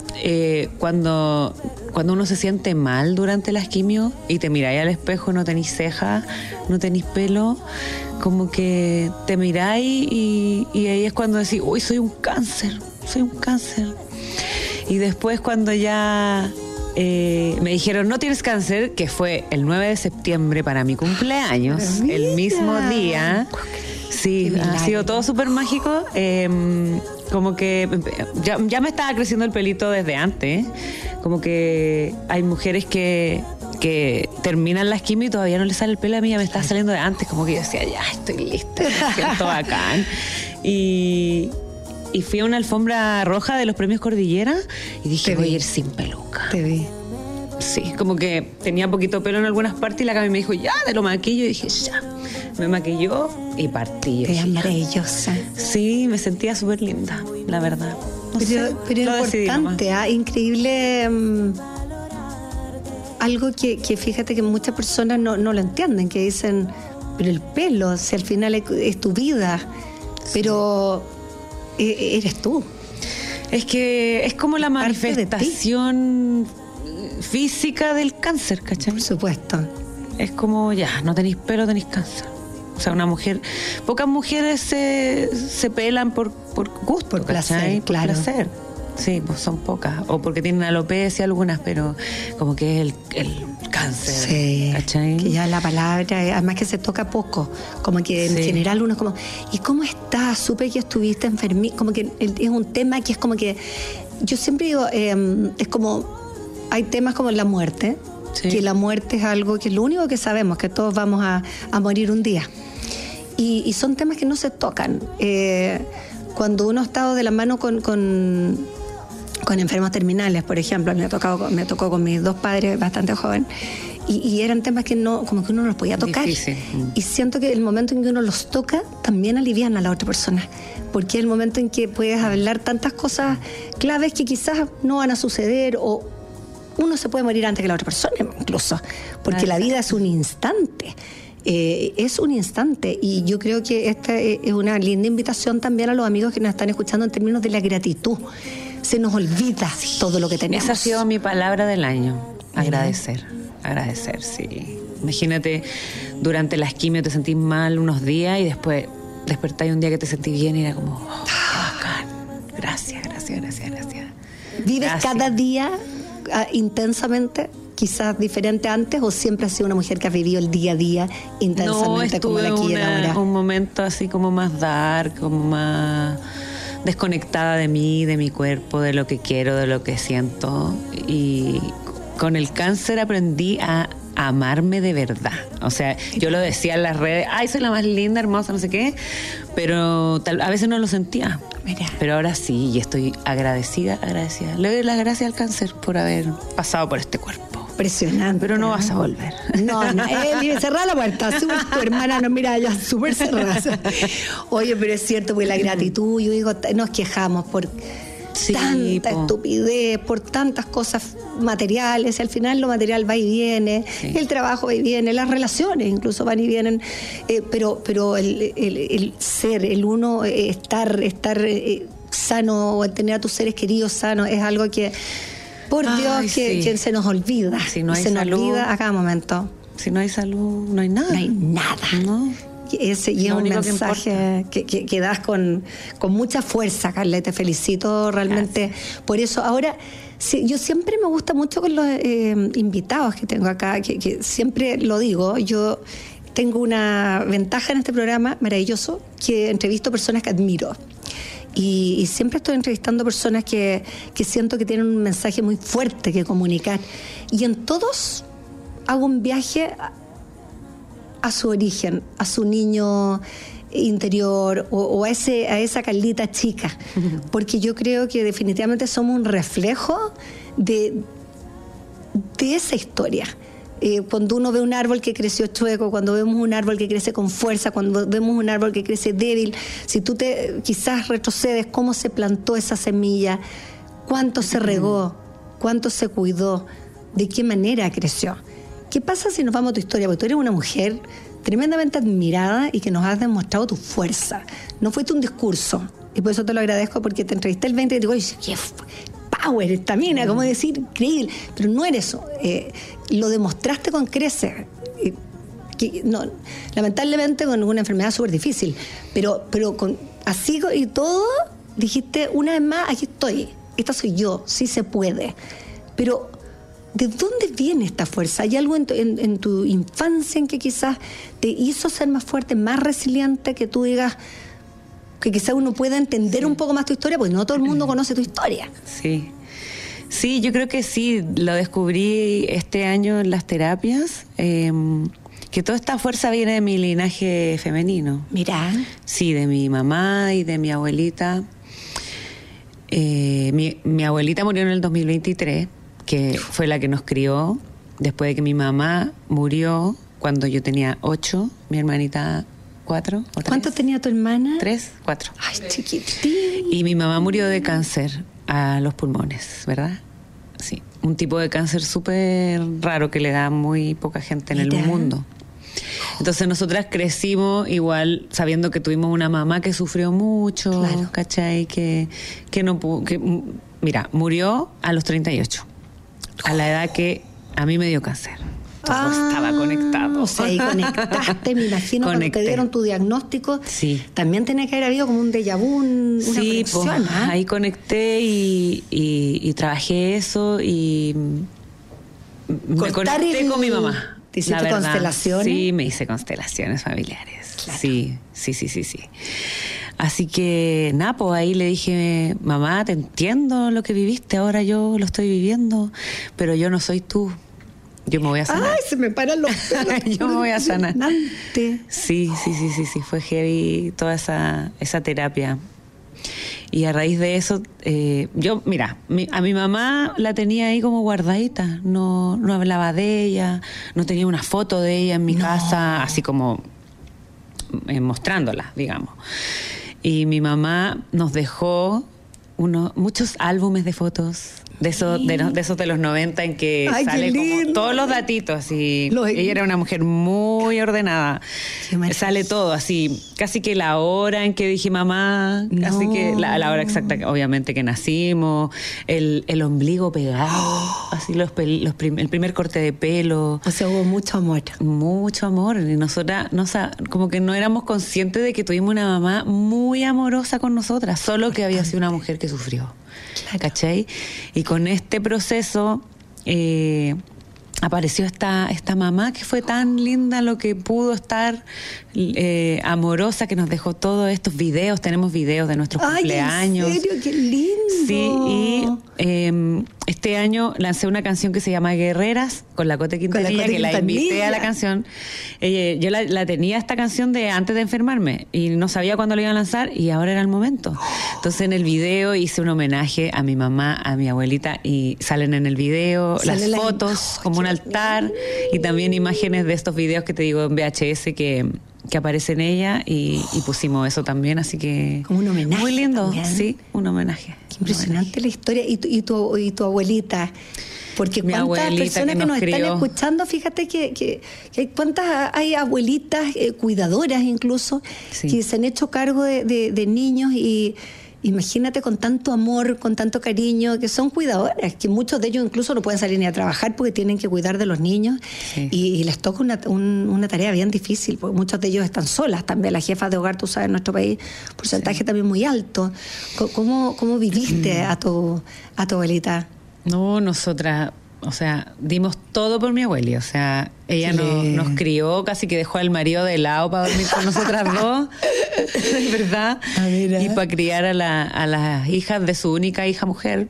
Speaker 3: cuando uno se siente mal durante las quimios y te miráis al espejo, no tenís cejas, no tenís pelo, como que te miráis y ahí es cuando decís, uy, soy un cáncer. Y después cuando ya me dijeron, no tienes cáncer, que fue el 9 de septiembre para mi cumpleaños, el mismo día. Sí, ha sido todo súper mágico. Como que ya me estaba creciendo el pelito desde antes. Como que hay mujeres que terminan las quimio y todavía no les sale el pelo. A mí ya me estaba saliendo de antes. Como que yo decía, ya estoy lista, me siento bacán. Y fui a una alfombra roja de los premios Cordillera y dije, voy a ir sin peluca.
Speaker 2: Te vi.
Speaker 3: Sí, como que tenía poquito pelo en algunas partes y la Cami me dijo, ya, te lo maquillo. Y dije, ya. Me maquilló y partí.
Speaker 2: Qué maravillosa.
Speaker 3: Sí, me sentía súper linda, la verdad.
Speaker 2: Pero importante, increíble. Algo que fíjate que muchas personas no lo entienden, que dicen, pero el pelo, si al final es tu vida, pero eres tú.
Speaker 3: Es que es como la manifestación física del cáncer, ¿cachai?
Speaker 2: Por supuesto.
Speaker 3: Es como, ya, no tenéis pelo, tenéis cáncer. O sea, pocas mujeres se pelan por gusto,
Speaker 2: por placer,
Speaker 3: por placer. Sí, pues son pocas. O porque tienen alopecia algunas, pero como que es el cáncer.
Speaker 2: Sí,
Speaker 3: ¿cachai?
Speaker 2: Que ya la palabra, además que se toca poco. Como que en general uno es como, ¿y cómo estás? Supe que estuviste enfermito. Como que es un tema que es como que, yo siempre digo, es como, hay temas como la muerte. Sí. Que la muerte es algo que es lo único que sabemos, que todos vamos a morir un día. Y son temas que no se tocan. Cuando uno ha estado de la mano con enfermos terminales, por ejemplo, me tocó con mis 2 padres bastante joven, y eran temas que no, como que uno no los podía tocar.
Speaker 3: Difícil.
Speaker 2: Y siento que el momento en que uno los toca también alivian a la otra persona, porque es el momento en que puedes hablar tantas cosas claves que quizás no van a suceder, o uno se puede morir antes que la otra persona incluso, porque la vida es un instante. es un instante, y yo creo que esta es una linda invitación también a los amigos que nos están escuchando en términos de la gratitud. Se nos olvida todo lo que tenemos.
Speaker 3: Esa ha sido mi palabra del año, agradecer, sí. Imagínate, durante las quimio te sentís mal unos días y después despertás un día que te sentís bien y era como, qué bacán, gracias.
Speaker 2: ¿Vives
Speaker 3: gracias.
Speaker 2: cada día intensamente? Quizás diferente antes, o siempre has sido una mujer que ha vivido el día a día intensamente como la aquí y ahora.
Speaker 3: Un momento así como más dark, como más desconectada de mí, de mi cuerpo, de lo que quiero, de lo que siento. Y con el cáncer aprendí a amarme de verdad. O sea, yo lo decía en las redes, ay, soy la más linda, hermosa, no sé qué, pero a veces no lo sentía.
Speaker 2: Mira.
Speaker 3: Pero ahora sí, y estoy agradecida. Le doy las gracias al cáncer por haber pasado por este cuerpo.
Speaker 2: Impresionante.
Speaker 3: Pero no vas a volver.
Speaker 2: No, cerrá la puerta. Tu hermana nos mira ya súper cerrada. Oye, pero es cierto, porque la gratitud, yo digo, nos quejamos por tanta estupidez, por tantas cosas materiales. Al final lo material va y viene, el trabajo va y viene, las relaciones incluso van y vienen. Pero el ser, el uno, estar sano, el tener a tus seres queridos sanos, es algo que... Por Dios, que se nos olvida.
Speaker 3: Si no hay
Speaker 2: se
Speaker 3: salud,
Speaker 2: nos olvida a cada momento.
Speaker 3: Si no hay salud, no hay nada.
Speaker 2: No hay nada.
Speaker 3: ¿No?
Speaker 2: Y es un mensaje que das con mucha fuerza, Carla, y te felicito realmente. Gracias. Por eso. Ahora, yo siempre me gusta mucho con los invitados que tengo acá, que siempre lo digo, yo tengo una ventaja en este programa maravilloso, que entrevisto personas que admiro. Y siempre estoy entrevistando personas que siento que tienen un mensaje muy fuerte que comunicar. Y en todos hago un viaje a su origen, a su niño interior o a esa Carlita chica. Porque yo creo que definitivamente somos un reflejo de esa historia. Cuando uno ve un árbol que creció chueco, cuando vemos un árbol que crece con fuerza, cuando vemos un árbol que crece débil, si tú quizás retrocedes, cómo se plantó esa semilla, cuánto se regó, cuánto se cuidó, de qué manera creció. ¿Qué pasa si nos vamos a tu historia? Porque tú eres una mujer tremendamente admirada y que nos has demostrado tu fuerza. No fuiste un discurso, y por eso te lo agradezco, porque te entrevisté el 20 y te digo, qué power, estamina, como decir, increíble, pero no eres eso. Lo demostraste con creces. No, lamentablemente con una enfermedad súper difícil, pero con así y todo, dijiste una vez más, aquí estoy, esta soy yo, sí se puede. Pero ¿de dónde viene esta fuerza? ¿Hay algo en tu infancia en que quizás te hizo ser más fuerte, más resiliente, que tú digas que quizás uno pueda entender un poco más tu historia? Porque no todo el mundo conoce tu historia.
Speaker 3: Sí, yo creo que sí, lo descubrí este año en las terapias, que toda esta fuerza viene de mi linaje femenino.
Speaker 2: Mirá.
Speaker 3: Sí, de mi mamá y de mi abuelita. Mi abuelita murió en el 2023, que fue la que nos crió, después de que mi mamá murió cuando yo tenía 8, mi hermanita 4.
Speaker 2: ¿Cuántos tenía tu hermana?
Speaker 3: 3, 4.
Speaker 2: Ay, chiquitín.
Speaker 3: Y mi mamá murió de cáncer a los pulmones, ¿verdad? Sí, un tipo de cáncer súper raro que le da a muy poca gente en el mundo. Entonces nosotras crecimos igual sabiendo que tuvimos una mamá que sufrió mucho, claro. ¿Cachai? Que no pudo, mira, murió a los 38, a la edad que a mí me dio cáncer. Todo estaba conectado.
Speaker 2: O sea, ahí conectaste, me imagino, cuando te dieron tu diagnóstico.
Speaker 3: Sí.
Speaker 2: También tenía que haber habido como un déjà vu, una conexión.
Speaker 3: Pues, ahí conecté y trabajé eso y me conecté con mi mamá.
Speaker 2: ¿Te hiciste constelaciones?
Speaker 3: Sí, me hice constelaciones familiares. Claro. Sí. Así que, nada, pues ahí le dije, mamá, te entiendo lo que viviste, ahora yo lo estoy viviendo, pero yo no soy tú. Yo me voy a sanar.
Speaker 2: Ay, se me paran los pelos.
Speaker 3: Yo me voy a sanar. Sí, fue heavy toda esa terapia. Y a raíz de eso, yo, mira, a mi mamá la tenía ahí como guardadita, no hablaba de ella, no tenía una foto de ella en mi casa, así como mostrándola, digamos. Y mi mamá nos dejó muchos álbumes de fotos de esos de los 90 en que sale como todos los datitos. Y ella era una mujer muy ordenada. Sale todo así, casi que la hora en que dije mamá, casi que la hora exacta, obviamente, que nacimos, el ombligo pegado, así el primer corte de pelo.
Speaker 2: O sea, hubo mucho amor.
Speaker 3: Mucho amor. Y nosotras, como que no éramos conscientes de que tuvimos una mamá muy amorosa con nosotras, solo que había sido una mujer que sufrió. Claro. ¿Cachai? Y con este proceso apareció esta mamá que fue tan linda, lo que pudo estar amorosa, que nos dejó todos estos videos. Tenemos videos de nuestros cumpleaños.
Speaker 2: ¿En serio? ¡Qué lindo!
Speaker 3: Sí, y este año lancé una canción que se llama Guerreras, con la Cote Quintanilla, que la invité a la canción. Yo la tenía, esta canción, de antes de enfermarme, y no sabía cuándo la iba a lanzar, y ahora era el momento. Entonces en el video hice un homenaje a mi mamá, a mi abuelita, y salen en el video las fotos, como un altar, y también imágenes de estos videos que te digo en VHS que aparece en ella, y pusimos eso también, así que...
Speaker 2: Como un homenaje.
Speaker 3: Muy lindo,
Speaker 2: también.
Speaker 3: Sí, un homenaje.
Speaker 2: Qué impresionante la historia. ¿Y tu abuelita? Porque
Speaker 3: mi
Speaker 2: cuántas personas que nos
Speaker 3: crió.
Speaker 2: están escuchando, fíjate que cuántas hay abuelitas, cuidadoras incluso, que se han hecho cargo de niños, y imagínate, con tanto amor, con tanto cariño, que son cuidadoras, que muchos de ellos incluso no pueden salir ni a trabajar porque tienen que cuidar de los niños, y les toca una tarea bien difícil, porque muchos de ellos están solas también. Las jefas de hogar, tú sabes, en nuestro país, porcentaje también muy alto. ¿Cómo viviste a tu abuelita?
Speaker 3: No, nosotras, o sea, dimos todo por mi abuela. O sea, ella nos crió, casi que dejó al marido de lado para dormir con nosotras dos, ¿verdad? Y para criar a las hijas de su única hija mujer.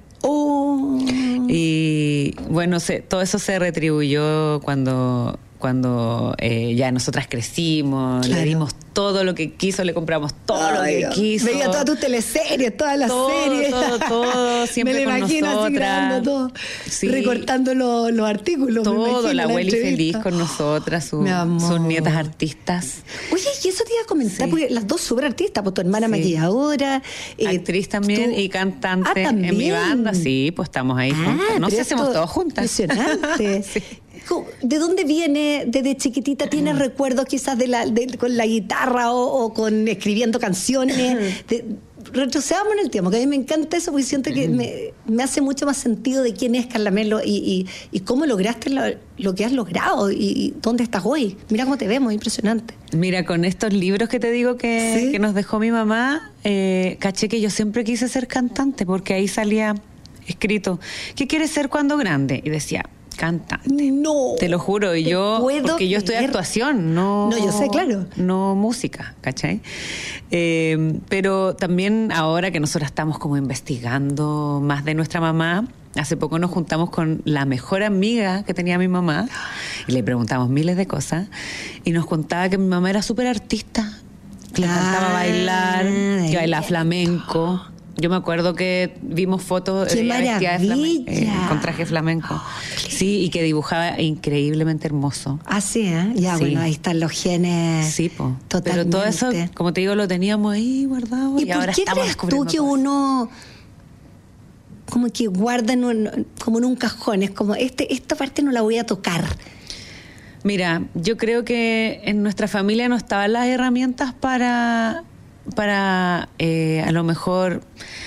Speaker 3: Y bueno, todo eso se retribuyó cuando ya nosotras crecimos, le dimos todo lo que quiso, le compramos todo lo que quiso.
Speaker 2: Veía todas tus teleseries, todas las series.
Speaker 3: Todo, siempre
Speaker 2: me
Speaker 3: con
Speaker 2: imagino
Speaker 3: nosotras.
Speaker 2: Así grabando todo, recortando los artículos.
Speaker 3: Todo, la abuela feliz con nosotras, sus nietas artistas.
Speaker 2: Oye, y eso te iba a comentar, porque las dos súper artistas, pues tu hermana maquilladora.
Speaker 3: Actriz también, y cantante en mi banda. Sí, pues estamos ahí juntas. No sé, hacemos todo juntas.
Speaker 2: Impresionante. ¿De dónde viene desde chiquitita? ¿Tienes recuerdos quizás con la guitarra o con escribiendo canciones? Retrocedamos en el tiempo, que a mí me encanta eso, porque siento que me hace mucho más sentido de quién es Carla Melo y cómo lograste lo que has logrado y dónde estás hoy. Mira cómo te vemos, impresionante.
Speaker 3: Mira, con estos libros que te digo que nos dejó mi mamá, caché que yo siempre quise ser cantante, porque ahí salía escrito, ¿qué quieres ser cuando grande? Y decía, cantante.
Speaker 2: No.
Speaker 3: Te lo juro. Y porque yo estudié actuación, no,
Speaker 2: yo sé, claro.
Speaker 3: No música, ¿cachai? Pero también ahora que nosotros estamos como investigando más de nuestra mamá, hace poco nos juntamos con la mejor amiga que tenía mi mamá y le preguntamos miles de cosas, y nos contaba que mi mamá era súper artista, que le encantaba bailar, que bailaba flamenco. Yo me acuerdo que vimos fotos
Speaker 2: de vestida
Speaker 3: con traje flamenco. Sí, y que dibujaba increíblemente hermoso.
Speaker 2: Ah, sí, ¿eh? Ya, bueno, ahí están los genes.
Speaker 3: Sí, po.
Speaker 2: Totalmente.
Speaker 3: Pero todo eso, como te digo, lo teníamos ahí guardado. ¿Y ahora estamos descubriendo.
Speaker 2: ¿Por qué crees tú que uno como que guarda como en un cajón? Es como, esta parte no la voy a tocar.
Speaker 3: Mira, yo creo que en nuestra familia no estaban las herramientas para a lo mejor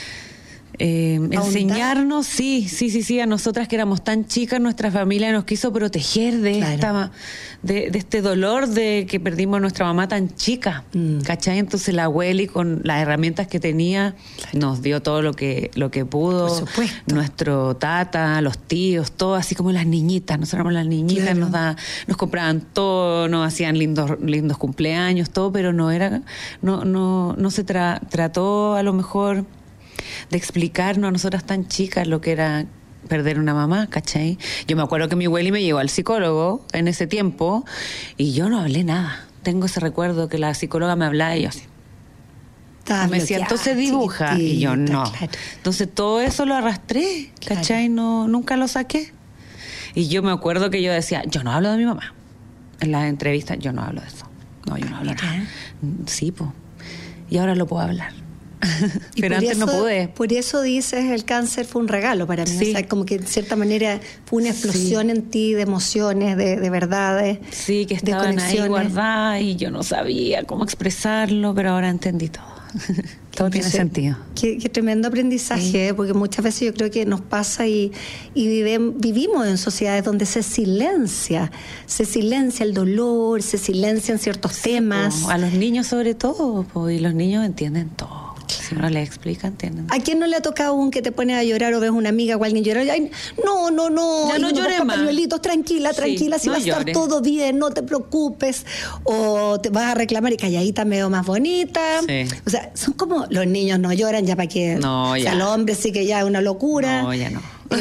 Speaker 3: enseñarnos, sí, a nosotras que éramos tan chicas, nuestra familia nos quiso proteger de este dolor de que perdimos a nuestra mamá tan chica, ¿cachai? Entonces la abuela, y con las herramientas que tenía, nos dio todo lo que pudo.
Speaker 2: Por supuesto.
Speaker 3: Nuestro tata, los tíos, todo, así como las niñitas, nosotros éramos las niñitas, nos compraban todo, nos hacían lindos cumpleaños, todo, pero no se trató a lo mejor de explicarnos a nosotras tan chicas lo que era perder una mamá, ¿cachai? Yo me acuerdo que mi abuela me llevó al psicólogo en ese tiempo y yo no hablé nada. Tengo ese recuerdo que la psicóloga me hablaba y yo así, me siento, se dibuja, y yo no. Claro. Entonces todo eso lo arrastré, ¿cachai? No, nunca lo saqué. Y yo me acuerdo que yo decía, yo no hablo de mi mamá. En las entrevistas, yo no hablo de eso. No, yo no hablo nada. Sí, po. Y ahora lo puedo hablar. Pero antes no pude.
Speaker 2: Por eso dices, el cáncer fue un regalo para mí.
Speaker 3: Sí.
Speaker 2: O sea, como que de cierta manera fue una explosión en ti de emociones, de verdades.
Speaker 3: Sí, que estaban ahí guardadas y yo no sabía cómo expresarlo, pero ahora entendí todo. Todo tiene sentido.
Speaker 2: Qué tremendo aprendizaje, porque muchas veces yo creo que nos pasa y vivimos en sociedades donde se silencia el dolor, se silencian ciertos temas.
Speaker 3: A los niños sobre todo, y los niños entienden todo. Si uno les explica, entienden.
Speaker 2: ¿A quién no le ha tocado un que te pone a llorar o ves una amiga o alguien llorar? Ay, no.
Speaker 3: Ya no llores más.
Speaker 2: Pañuelitos, tranquila, si va a estar todo bien, no te preocupes. O te vas a reclamar y calladita me veo más bonita.
Speaker 3: Sí.
Speaker 2: O sea, son como los niños no lloran ya para que...
Speaker 3: No, ya.
Speaker 2: O sea, los hombres sí que ya es una locura.
Speaker 3: No, ya no.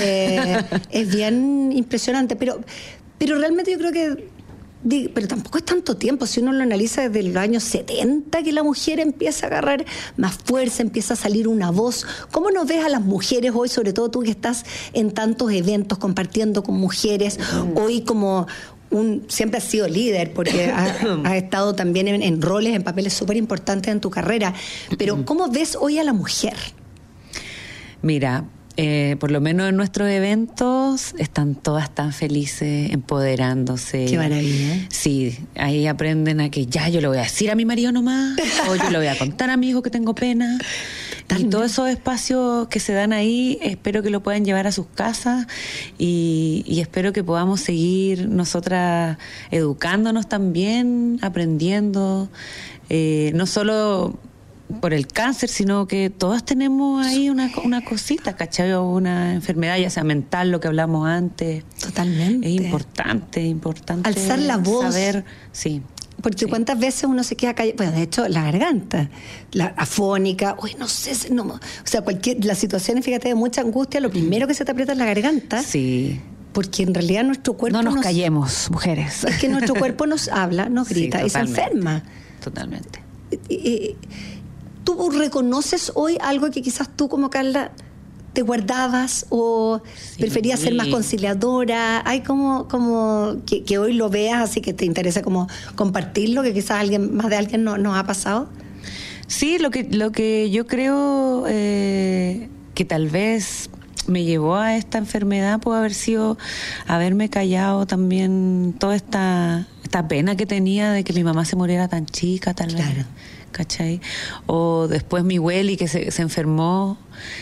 Speaker 2: Es bien impresionante, pero realmente yo creo que... Pero tampoco es tanto tiempo, si uno lo analiza desde los años 70 que la mujer empieza a agarrar más fuerza, empieza a salir una voz. ¿Cómo nos ves a las mujeres hoy, sobre todo tú que estás en tantos eventos compartiendo con mujeres, hoy como siempre has sido líder porque has estado también en roles, en papeles súper importantes en tu carrera, pero ¿cómo ves hoy a la mujer?
Speaker 3: Mira, por lo menos en nuestros eventos están todas tan felices, empoderándose.
Speaker 2: Qué maravilla.
Speaker 3: Sí, ahí aprenden a que ya yo le voy a decir a mi marido nomás, o yo le voy a contar a mi hijo que tengo pena. Y todos esos espacios que se dan ahí, espero que lo puedan llevar a sus casas y espero que podamos seguir nosotras educándonos también, aprendiendo, no solo por el cáncer, sino que todas tenemos ahí una cosita, ¿cachai? O una enfermedad, ya sea mental, lo que hablamos antes.
Speaker 2: Totalmente.
Speaker 3: Es importante.
Speaker 2: Alzar la voz.
Speaker 3: Saber, sí.
Speaker 2: Porque cuántas veces uno se queda callado. Bueno, de hecho, la garganta, la afónica, no sé, o sea, las situaciones, fíjate, de mucha angustia, lo primero que se te aprieta es la garganta.
Speaker 3: Sí.
Speaker 2: Porque en realidad nuestro cuerpo...
Speaker 4: No nos callemos, mujeres.
Speaker 2: Es que nuestro cuerpo nos habla, nos grita y se enferma.
Speaker 3: Totalmente.
Speaker 2: ¿Tú reconoces hoy algo que quizás tú como Carla te guardabas o preferías ser más conciliadora? Hay como que hoy lo veas, así que te interesa como compartirlo, que quizás más de alguien nos ha pasado.
Speaker 3: Sí, lo que yo creo que tal vez me llevó a esta enfermedad puede haber sido haberme callado también toda esta pena que tenía de que mi mamá se muriera tan chica, tal vez. ¿Cachai? O después mi Welly que se enfermó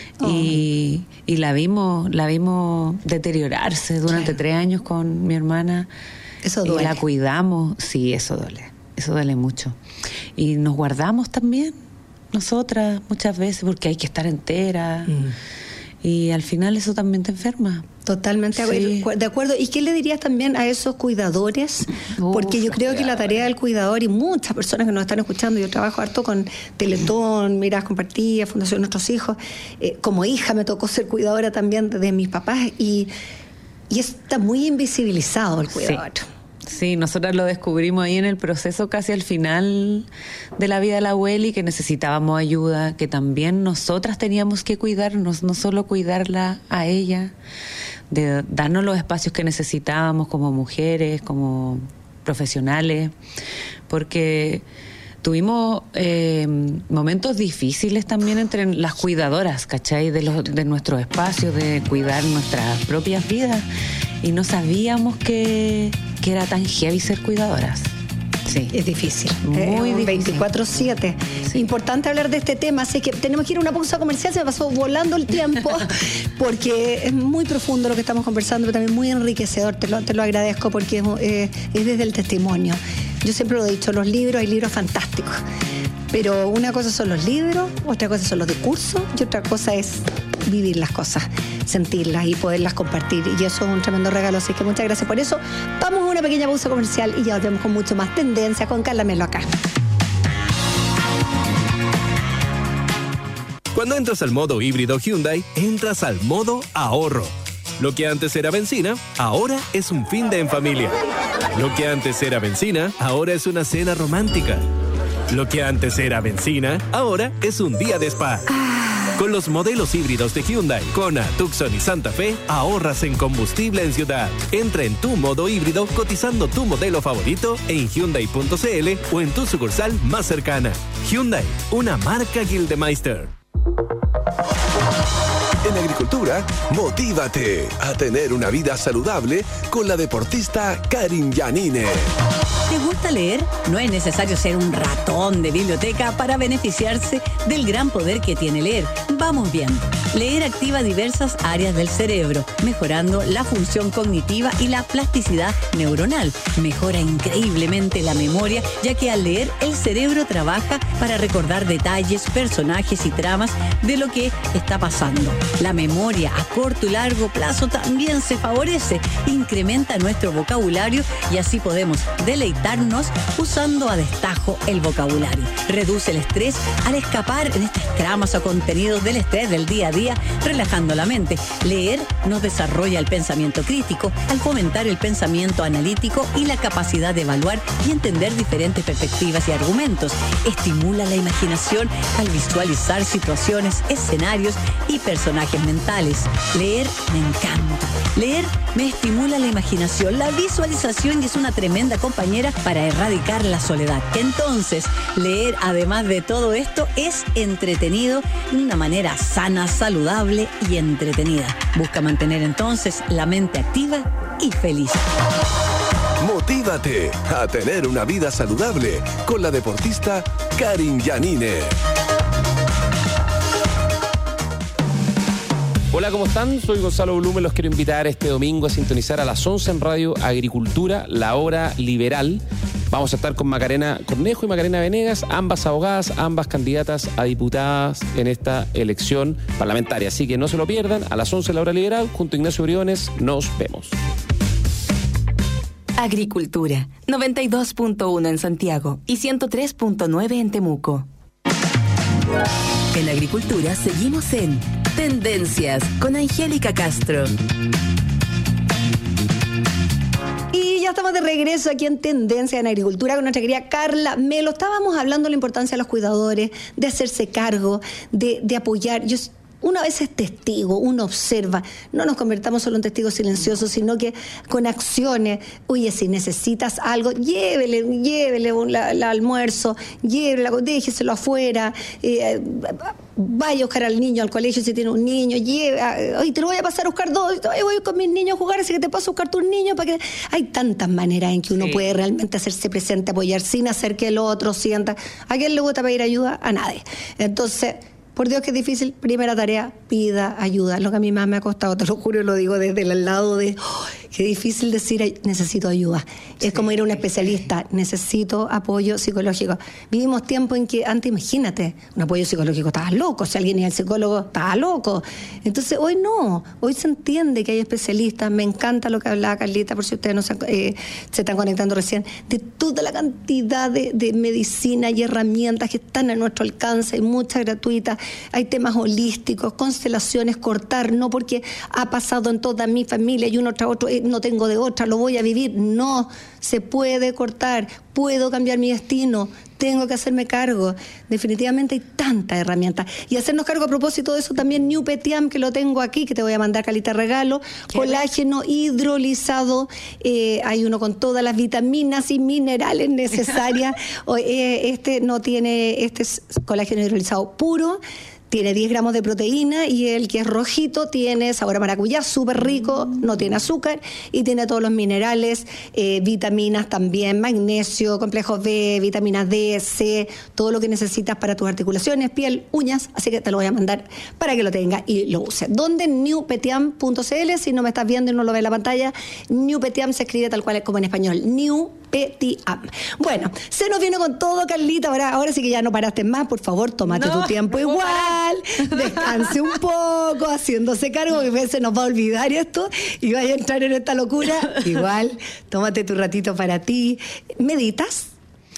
Speaker 3: y la vimos deteriorarse durante 3 años con mi hermana.
Speaker 2: Eso duele.
Speaker 3: Y la cuidamos. Sí, eso duele mucho. Y nos guardamos también nosotras muchas veces porque hay que estar entera. Y al final eso también te enferma.
Speaker 2: Totalmente de acuerdo. ¿Y qué le dirías también a esos cuidadores? Porque yo creo que la tarea del cuidador, y muchas personas que nos están escuchando, yo trabajo harto con Teletón, Miradas Compartidas, Fundación Nuestros Hijos, como hija me tocó ser cuidadora también de mis papás, y está muy invisibilizado el cuidador.
Speaker 3: Sí, nosotras lo descubrimos ahí en el proceso, casi al final de la vida de la abuela, y que necesitábamos ayuda, que también nosotras teníamos que cuidarnos, no solo cuidarla a ella, de darnos los espacios que necesitábamos como mujeres, como profesionales, porque tuvimos momentos difíciles también entre las cuidadoras, ¿cachai? De nuestros espacios, de cuidar nuestras propias vidas, y no sabíamos que era tan heavy ser cuidadoras. Sí.
Speaker 2: Es difícil.
Speaker 3: Muy difícil.
Speaker 2: 24/7. Sí. Importante hablar de este tema, así que tenemos que ir a una pausa comercial, se me pasó volando el tiempo, porque es muy profundo lo que estamos conversando, pero también muy enriquecedor, te lo agradezco, porque es desde el testimonio. Yo siempre lo he dicho, hay libros fantásticos, pero una cosa son los libros, otra cosa son los discursos, y otra cosa es vivir las cosas, sentirlas y poderlas compartir, y eso es un tremendo regalo, así que muchas gracias por eso. Vamos a una pequeña pausa comercial y ya volvemos con mucho más tendencia con Carla Melo acá.
Speaker 5: Cuando entras al modo híbrido Hyundai, entras al modo ahorro. Lo que antes era benzina, ahora es un fin de en familia. Lo que antes era benzina, ahora es una cena romántica. Lo que antes era benzina, ahora es un día de spa. Con los modelos híbridos de Hyundai, Kona, Tucson y Santa Fe, ahorras en combustible en ciudad. Entra en tu modo híbrido cotizando tu modelo favorito en Hyundai.cl o en tu sucursal más cercana. Hyundai, una marca Gildemeister.
Speaker 9: En agricultura, motívate a tener una vida saludable con la deportista Karin Yanine.
Speaker 10: ¿Te gusta leer? No es necesario ser un ratón de biblioteca para beneficiarse del gran poder que tiene leer. Vamos bien. Leer activa diversas áreas del cerebro, mejorando la función cognitiva y la plasticidad neuronal. Mejora increíblemente la memoria, ya que al leer el cerebro trabaja para recordar detalles, personajes y tramas de lo que está pasando. La memoria a corto y largo plazo también se favorece, incrementa nuestro vocabulario y así podemos deleitarnos usando a destajo el vocabulario. Reduce el estrés al escapar en estas tramas o contenidos del estrés del día a día, relajando la mente. Leer nos desarrolla el pensamiento crítico al fomentar el pensamiento analítico y la capacidad de evaluar y entender diferentes perspectivas y argumentos. Estimula la imaginación al visualizar situaciones, escenarios y personajes mentales. Leer me encanta. Leer me estimula la imaginación, la visualización y es una tremenda compañera para erradicar la soledad. Entonces, leer, además de todo esto, es entretenido de una manera sana, saludable y entretenida. Busca mantener entonces la mente activa y feliz.
Speaker 9: Motívate a tener una vida saludable con la deportista Karin Yanine.
Speaker 11: Hola, ¿cómo están? Soy Gonzalo Blume. Los quiero invitar este domingo a sintonizar a las 11 en Radio Agricultura, la hora liberal. Vamos a estar con Macarena Cornejo y Macarena Venegas, ambas abogadas, ambas candidatas a diputadas en esta elección parlamentaria. Así que no se lo pierdan, a las 11 la hora liberal, junto a Ignacio Briones. Nos vemos.
Speaker 1: Agricultura, 92.1 en Santiago y 103.9 en Temuco. En Agricultura seguimos en Tendencias con Angélica Castro.
Speaker 2: Y ya estamos de regreso aquí en Tendencia en Agricultura con nuestra querida Carla Melo. Estábamos hablando de la importancia de los cuidadores, de hacerse cargo, de apoyar. Uno a veces es testigo, uno observa, no nos convertamos solo en testigos silenciosos, sino que con acciones. Oye, si necesitas algo, llévele el almuerzo, déjeselo afuera, vaya a buscar al niño al colegio si tiene un niño, oye, te lo voy a pasar a buscar voy con mis niños a jugar, así que te paso a buscar tus niños para que... Hay tantas maneras en que uno puede realmente hacerse presente, apoyar sin hacer que el otro sienta. ¿A quién le gusta pedir ayuda? A nadie. Entonces... Por Dios que es difícil, primera tarea, pida ayuda. Lo que a mí más me ha costado, te lo juro, lo digo desde el lado de, qué difícil decir, necesito ayuda. Sí. Es como ir a un especialista, necesito apoyo psicológico. Vivimos tiempo en que, antes imagínate, un apoyo psicológico, estabas loco, si alguien iba al psicólogo, estaba loco. Entonces hoy no, hoy se entiende que hay especialistas, me encanta lo que hablaba Carlita, por si ustedes no se están conectando recién, de toda la cantidad de medicina y herramientas que están a nuestro alcance, hay muchas gratuitas. Hay temas holísticos, constelaciones, cortar, no porque ha pasado en toda mi familia y uno tras otro, no tengo de otra, lo voy a vivir. No, se puede cortar, puedo cambiar mi destino, tengo que hacerme cargo. Definitivamente hay tantas herramientas. Y hacernos cargo a propósito de eso también, New Petiam, que lo tengo aquí, que te voy a mandar, Calita, regalo, colágeno hidrolizado, hay uno con todas las vitaminas y minerales necesarias. Este es colágeno hidrolizado puro, tiene 10 gramos de proteína y el que es rojito tiene sabor a maracuyá, súper rico, no tiene azúcar y tiene todos los minerales, vitaminas también, magnesio, complejos B, vitaminas D, C, todo lo que necesitas para tus articulaciones, piel, uñas, así que te lo voy a mandar para que lo tengas y lo uses. ¿Dónde? newpetiam.cl, si no me estás viendo y no lo ves en la pantalla, New Petiam se escribe tal cual como en español, New Petiam. Bueno, se nos viene con todo, Carlita, ahora sí que ya no paraste más, por favor, tómate tu tiempo igual, descanse un poco, haciéndose cargo, que a veces nos va a olvidar esto y vaya a entrar en esta locura, igual, tómate tu ratito para ti. ¿Meditas?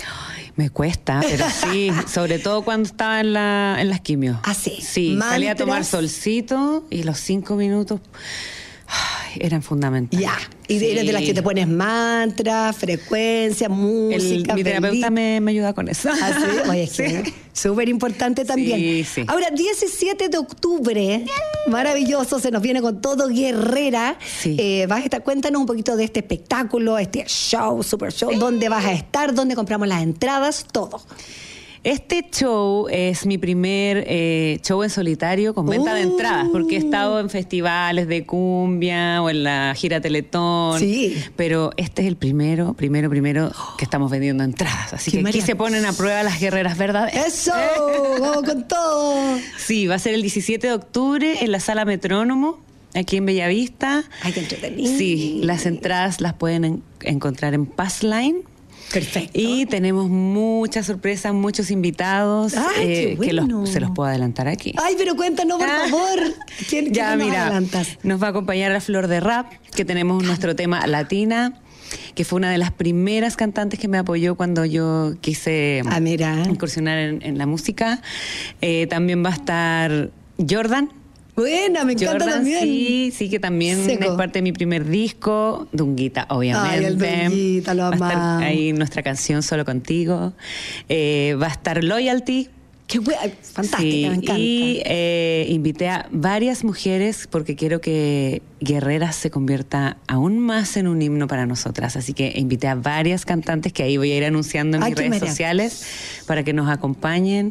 Speaker 3: Me cuesta, pero sí, sobre todo cuando estaba en las quimios.
Speaker 2: ¿Ah, sí?
Speaker 3: Sí, salí a tomar solcito y los 5 minutos... eran fundamentales.
Speaker 2: Ya, Y eres de las que te pones mantras, frecuencia, música.
Speaker 3: Mi terapeuta me ayuda con eso.
Speaker 2: ¿Ah, sí? Oye, es que súper importante también.
Speaker 3: Sí.
Speaker 2: Ahora, 17 de octubre, maravilloso, se nos viene con todo, guerrera.
Speaker 3: Sí.
Speaker 2: Cuéntanos un poquito de este espectáculo, este show, super show, dónde vas a estar, dónde compramos las entradas, todo.
Speaker 3: Este show es mi primer show en solitario con venta de entradas, porque he estado en festivales de cumbia o en la gira Teletón, pero este es el primero que estamos vendiendo entradas, así que aquí se ponen a prueba las guerreras verdaderas.
Speaker 2: ¡Eso! ¡Vamos con todo!
Speaker 3: Sí, va a ser el 17 de octubre en la Sala Metrónomo, aquí en Bellavista.
Speaker 2: ¡Ay, qué entretenido!
Speaker 3: Sí, las entradas las pueden encontrar en Passline.
Speaker 2: Perfecto.
Speaker 3: Y tenemos muchas sorpresas, muchos invitados.
Speaker 2: Ay, qué bueno.
Speaker 3: Que se los puedo adelantar aquí.
Speaker 2: Ay, pero cuéntanos, por favor. ¿Quién nos adelantas?
Speaker 3: Nos va a acompañar a Flor de Rap, que tenemos nuestro tema Latina, que fue una de las primeras cantantes que me apoyó cuando yo quise incursionar en la música. También va a estar Jordan.
Speaker 2: Buena, me encanta también.
Speaker 3: Sí, que también es parte de mi primer disco. Dunguita, obviamente.
Speaker 2: Ay, el Dunguita, lo amamos.
Speaker 3: Va a estar ahí nuestra canción Solo Contigo. Va a estar Loyalty.
Speaker 2: Qué fantástica, me encanta.
Speaker 3: Y invité a varias mujeres porque quiero que Guerreras se convierta aún más en un himno para nosotras. Así que invité a varias cantantes que ahí voy a ir anunciando en mis redes sociales para que nos acompañen.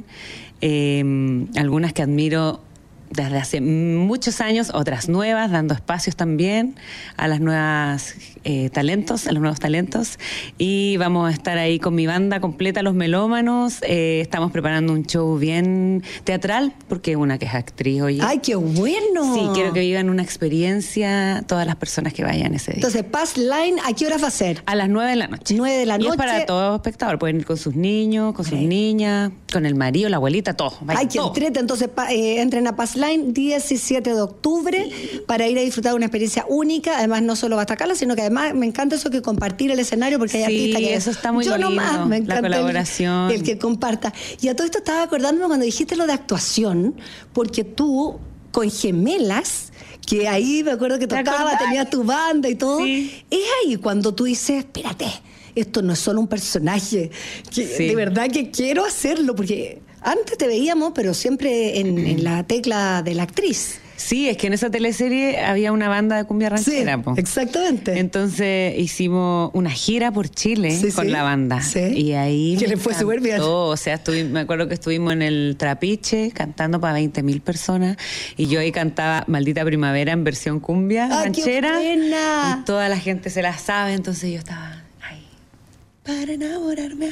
Speaker 3: Algunas que admiro desde hace muchos años, otras nuevas, dando espacios también a las nuevas talentos, a los nuevos talentos. Y vamos a estar ahí con mi banda completa, Los Melómanos. Estamos preparando un show bien teatral, porque una que es actriz, oye.
Speaker 2: ¡Ay, qué bueno!
Speaker 3: Sí, quiero que vivan una experiencia todas las personas que vayan ese día.
Speaker 2: Entonces, Passline, ¿a qué hora va a ser?
Speaker 3: A las 9 de la noche.
Speaker 2: 9 de la noche.
Speaker 3: Y es para todo espectador. Pueden ir con sus niños, con sus niñas, con el marido, la abuelita, todo.
Speaker 2: Ay, qué entrete. Entonces, entren a Passline 17 de octubre para ir a disfrutar de una experiencia única. Además, no solo va a estar Carla, sino que además me encanta eso que compartir el escenario, porque hay artistas que
Speaker 3: eso está muy lindo.
Speaker 2: Nomás, me encanta
Speaker 3: la colaboración.
Speaker 2: El que comparta. Y a todo esto estaba acordándome cuando dijiste lo de actuación, porque tú con Gemelas, que ahí me acuerdo que tocaba, tenías tu banda y todo, es ahí cuando tú dices, espérate, esto no es solo un personaje, de verdad que quiero hacerlo, porque antes te veíamos, pero siempre en la tecla de la actriz.
Speaker 3: Sí, es que en esa teleserie había una banda de cumbia ranchera.
Speaker 2: Sí, exactamente.
Speaker 3: Entonces hicimos una gira por Chile con la banda. Sí. Y ahí
Speaker 2: que le fue súper bien.
Speaker 3: O sea, me acuerdo que estuvimos en el Trapiche cantando para 20.000 personas. Y yo ahí cantaba Maldita Primavera en versión cumbia ranchera.
Speaker 2: ¡Qué buena!
Speaker 3: Y toda la gente se la sabe, entonces yo estaba para enamorarme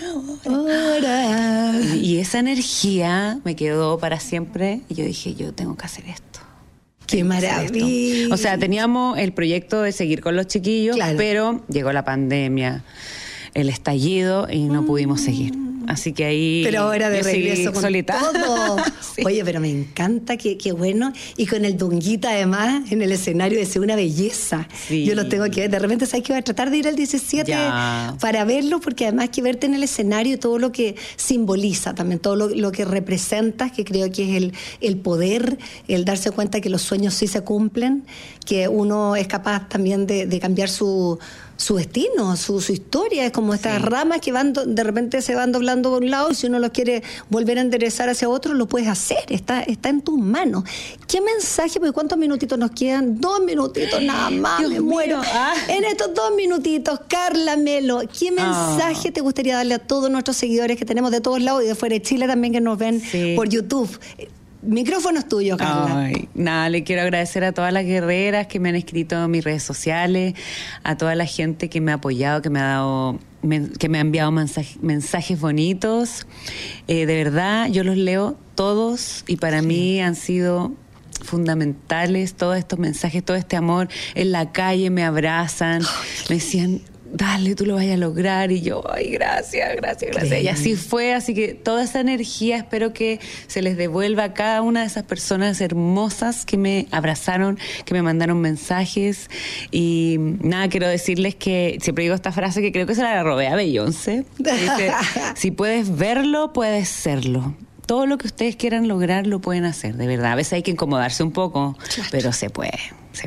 Speaker 3: ahora. Y esa energía me quedó para siempre. Y yo dije, yo tengo que hacer esto.
Speaker 2: ¡Qué maravilla!
Speaker 3: O sea, teníamos el proyecto de seguir con los chiquillos, pero llegó la pandemia, el estallido y no pudimos seguir. Así que ahí...
Speaker 2: Pero ahora de regreso con
Speaker 3: solita.
Speaker 2: Todo. Sí. Oye, pero me encanta, qué bueno. Y con el Dunguita, además, en el escenario, es una belleza. Sí. Yo lo tengo que ver. De repente, ¿sabes que voy a tratar de ir al 17 para verlo? Porque además que verte en el escenario, todo lo que simboliza también, todo lo que representas, que creo que es el poder, el darse cuenta que los sueños sí se cumplen, que uno es capaz también de cambiar su destino, su historia. Es como estas ramas que de repente se van doblando por un lado, y si uno lo quiere volver a enderezar hacia otro, lo puedes hacer, está en tus manos. ¿Qué mensaje? Porque ¿cuántos minutitos nos quedan? 2 minutitos nada más, Dios me muero. En estos 2 minutitos, Carla Melo, ¿qué mensaje te gustaría darle a todos nuestros seguidores que tenemos de todos lados y de fuera de Chile también, que nos ven por YouTube? Micrófono es tuyo, Carla.
Speaker 3: Nada, le quiero agradecer a todas las guerreras que me han escrito en mis redes sociales, a toda la gente que me ha apoyado, que me ha enviado mensajes bonitos. De verdad, yo los leo todos y para mí han sido fundamentales todos estos mensajes, todo este amor. En la calle me abrazan, me decían, dale, tú lo vas a lograr. Y yo, ay, gracias. Y así fue, así que toda esa energía espero que se les devuelva a cada una de esas personas hermosas que me abrazaron, que me mandaron mensajes. Y nada, quiero decirles que siempre digo esta frase que creo que se la robé a Beyoncé. Dice, si puedes verlo, puedes serlo. Todo lo que ustedes quieran lograr lo pueden hacer, de verdad. A veces hay que incomodarse un poco, pero se puede.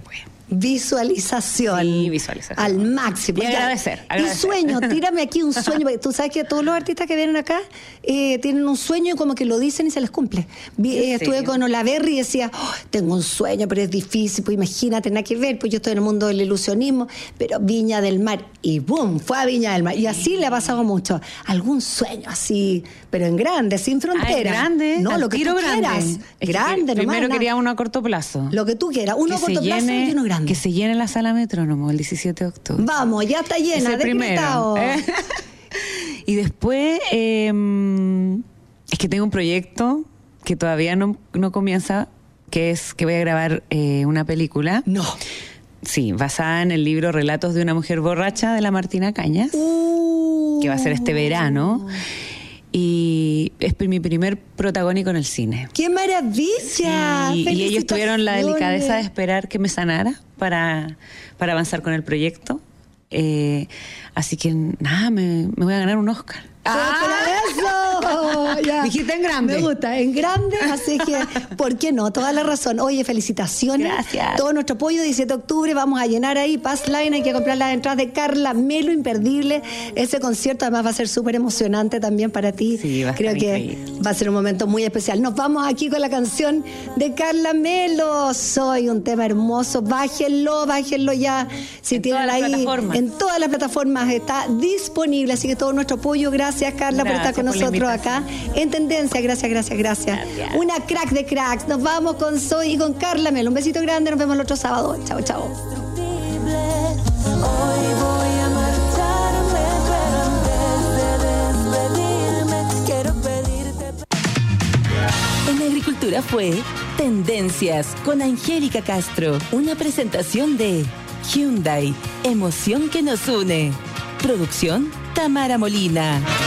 Speaker 2: Visualización.
Speaker 3: Sí, visualización.
Speaker 2: Al máximo.
Speaker 3: Y agradecer.
Speaker 2: Un sueño, tírame aquí un sueño. Porque tú sabes que todos los artistas que vienen acá tienen un sueño y como que lo dicen y se les cumple. Estuve con Olaverry y decía, tengo un sueño, pero es difícil, pues imagínate, nada que ver, pues yo estoy en el mundo del ilusionismo, pero Viña del Mar. Y boom, fue a Viña del Mar. Y así le ha pasado mucho. Algún sueño así, pero en grande, sin frontera.
Speaker 3: Grande.
Speaker 2: No, lo que tú
Speaker 3: grande.
Speaker 2: quieras. Grande, nomás.
Speaker 3: Primero quería uno a corto plazo.
Speaker 2: Lo que tú quieras. Uno a corto plazo y uno grande.
Speaker 3: Que se llene la sala Metrónomo el 17 de octubre.
Speaker 2: Vamos, ya está llena, decretado.
Speaker 3: Y después, es que tengo un proyecto que todavía no comienza, que es que voy a grabar una película.
Speaker 2: No.
Speaker 3: Sí, basada en el libro Relatos de una mujer borracha de la Martina Cañas, que va a ser este verano. Y es mi primer protagónico en el cine.
Speaker 2: ¡Qué maravilla!
Speaker 3: Sí, y ellos tuvieron la delicadeza de esperar que me sanara para avanzar con el proyecto. Así que nada, me voy a ganar un Oscar.
Speaker 2: ¡Eso! Ya.
Speaker 3: Dijiste en grande.
Speaker 2: Me gusta, en grande, así que, ¿por qué no? Toda la razón. Oye, felicitaciones.
Speaker 3: Gracias.
Speaker 2: Todo nuestro apoyo, 17 de octubre, vamos a llenar ahí Pass Line, hay que comprar las entradas de Carla Melo, imperdible. Ese concierto además va a ser súper emocionante también para ti.
Speaker 3: Sí, va a
Speaker 2: Creo
Speaker 3: estar
Speaker 2: que
Speaker 3: increíble.
Speaker 2: va a ser un momento muy especial. Nos vamos aquí con la canción de Carla Melo. Soy un tema hermoso. Bájenlo ya. Si
Speaker 3: en
Speaker 2: tienen
Speaker 3: todas las
Speaker 2: ahí,
Speaker 3: plataformas.
Speaker 2: en todas las plataformas está disponible. Así que todo nuestro apoyo. Gracias, Carla, por estar con nosotros acá en Tendencia. Gracias. Una crack de cracks. Nos vamos con Soy y con Carla Melo. Un besito grande. Nos vemos el otro sábado. Chao.
Speaker 12: Hoy voy a marcharme, pero antes de despedirme, quiero pedirte.
Speaker 1: En Agricultura fue Tendencias con Angélica Castro. Una presentación de Hyundai. Emoción que nos une. Producción Tamara Molina.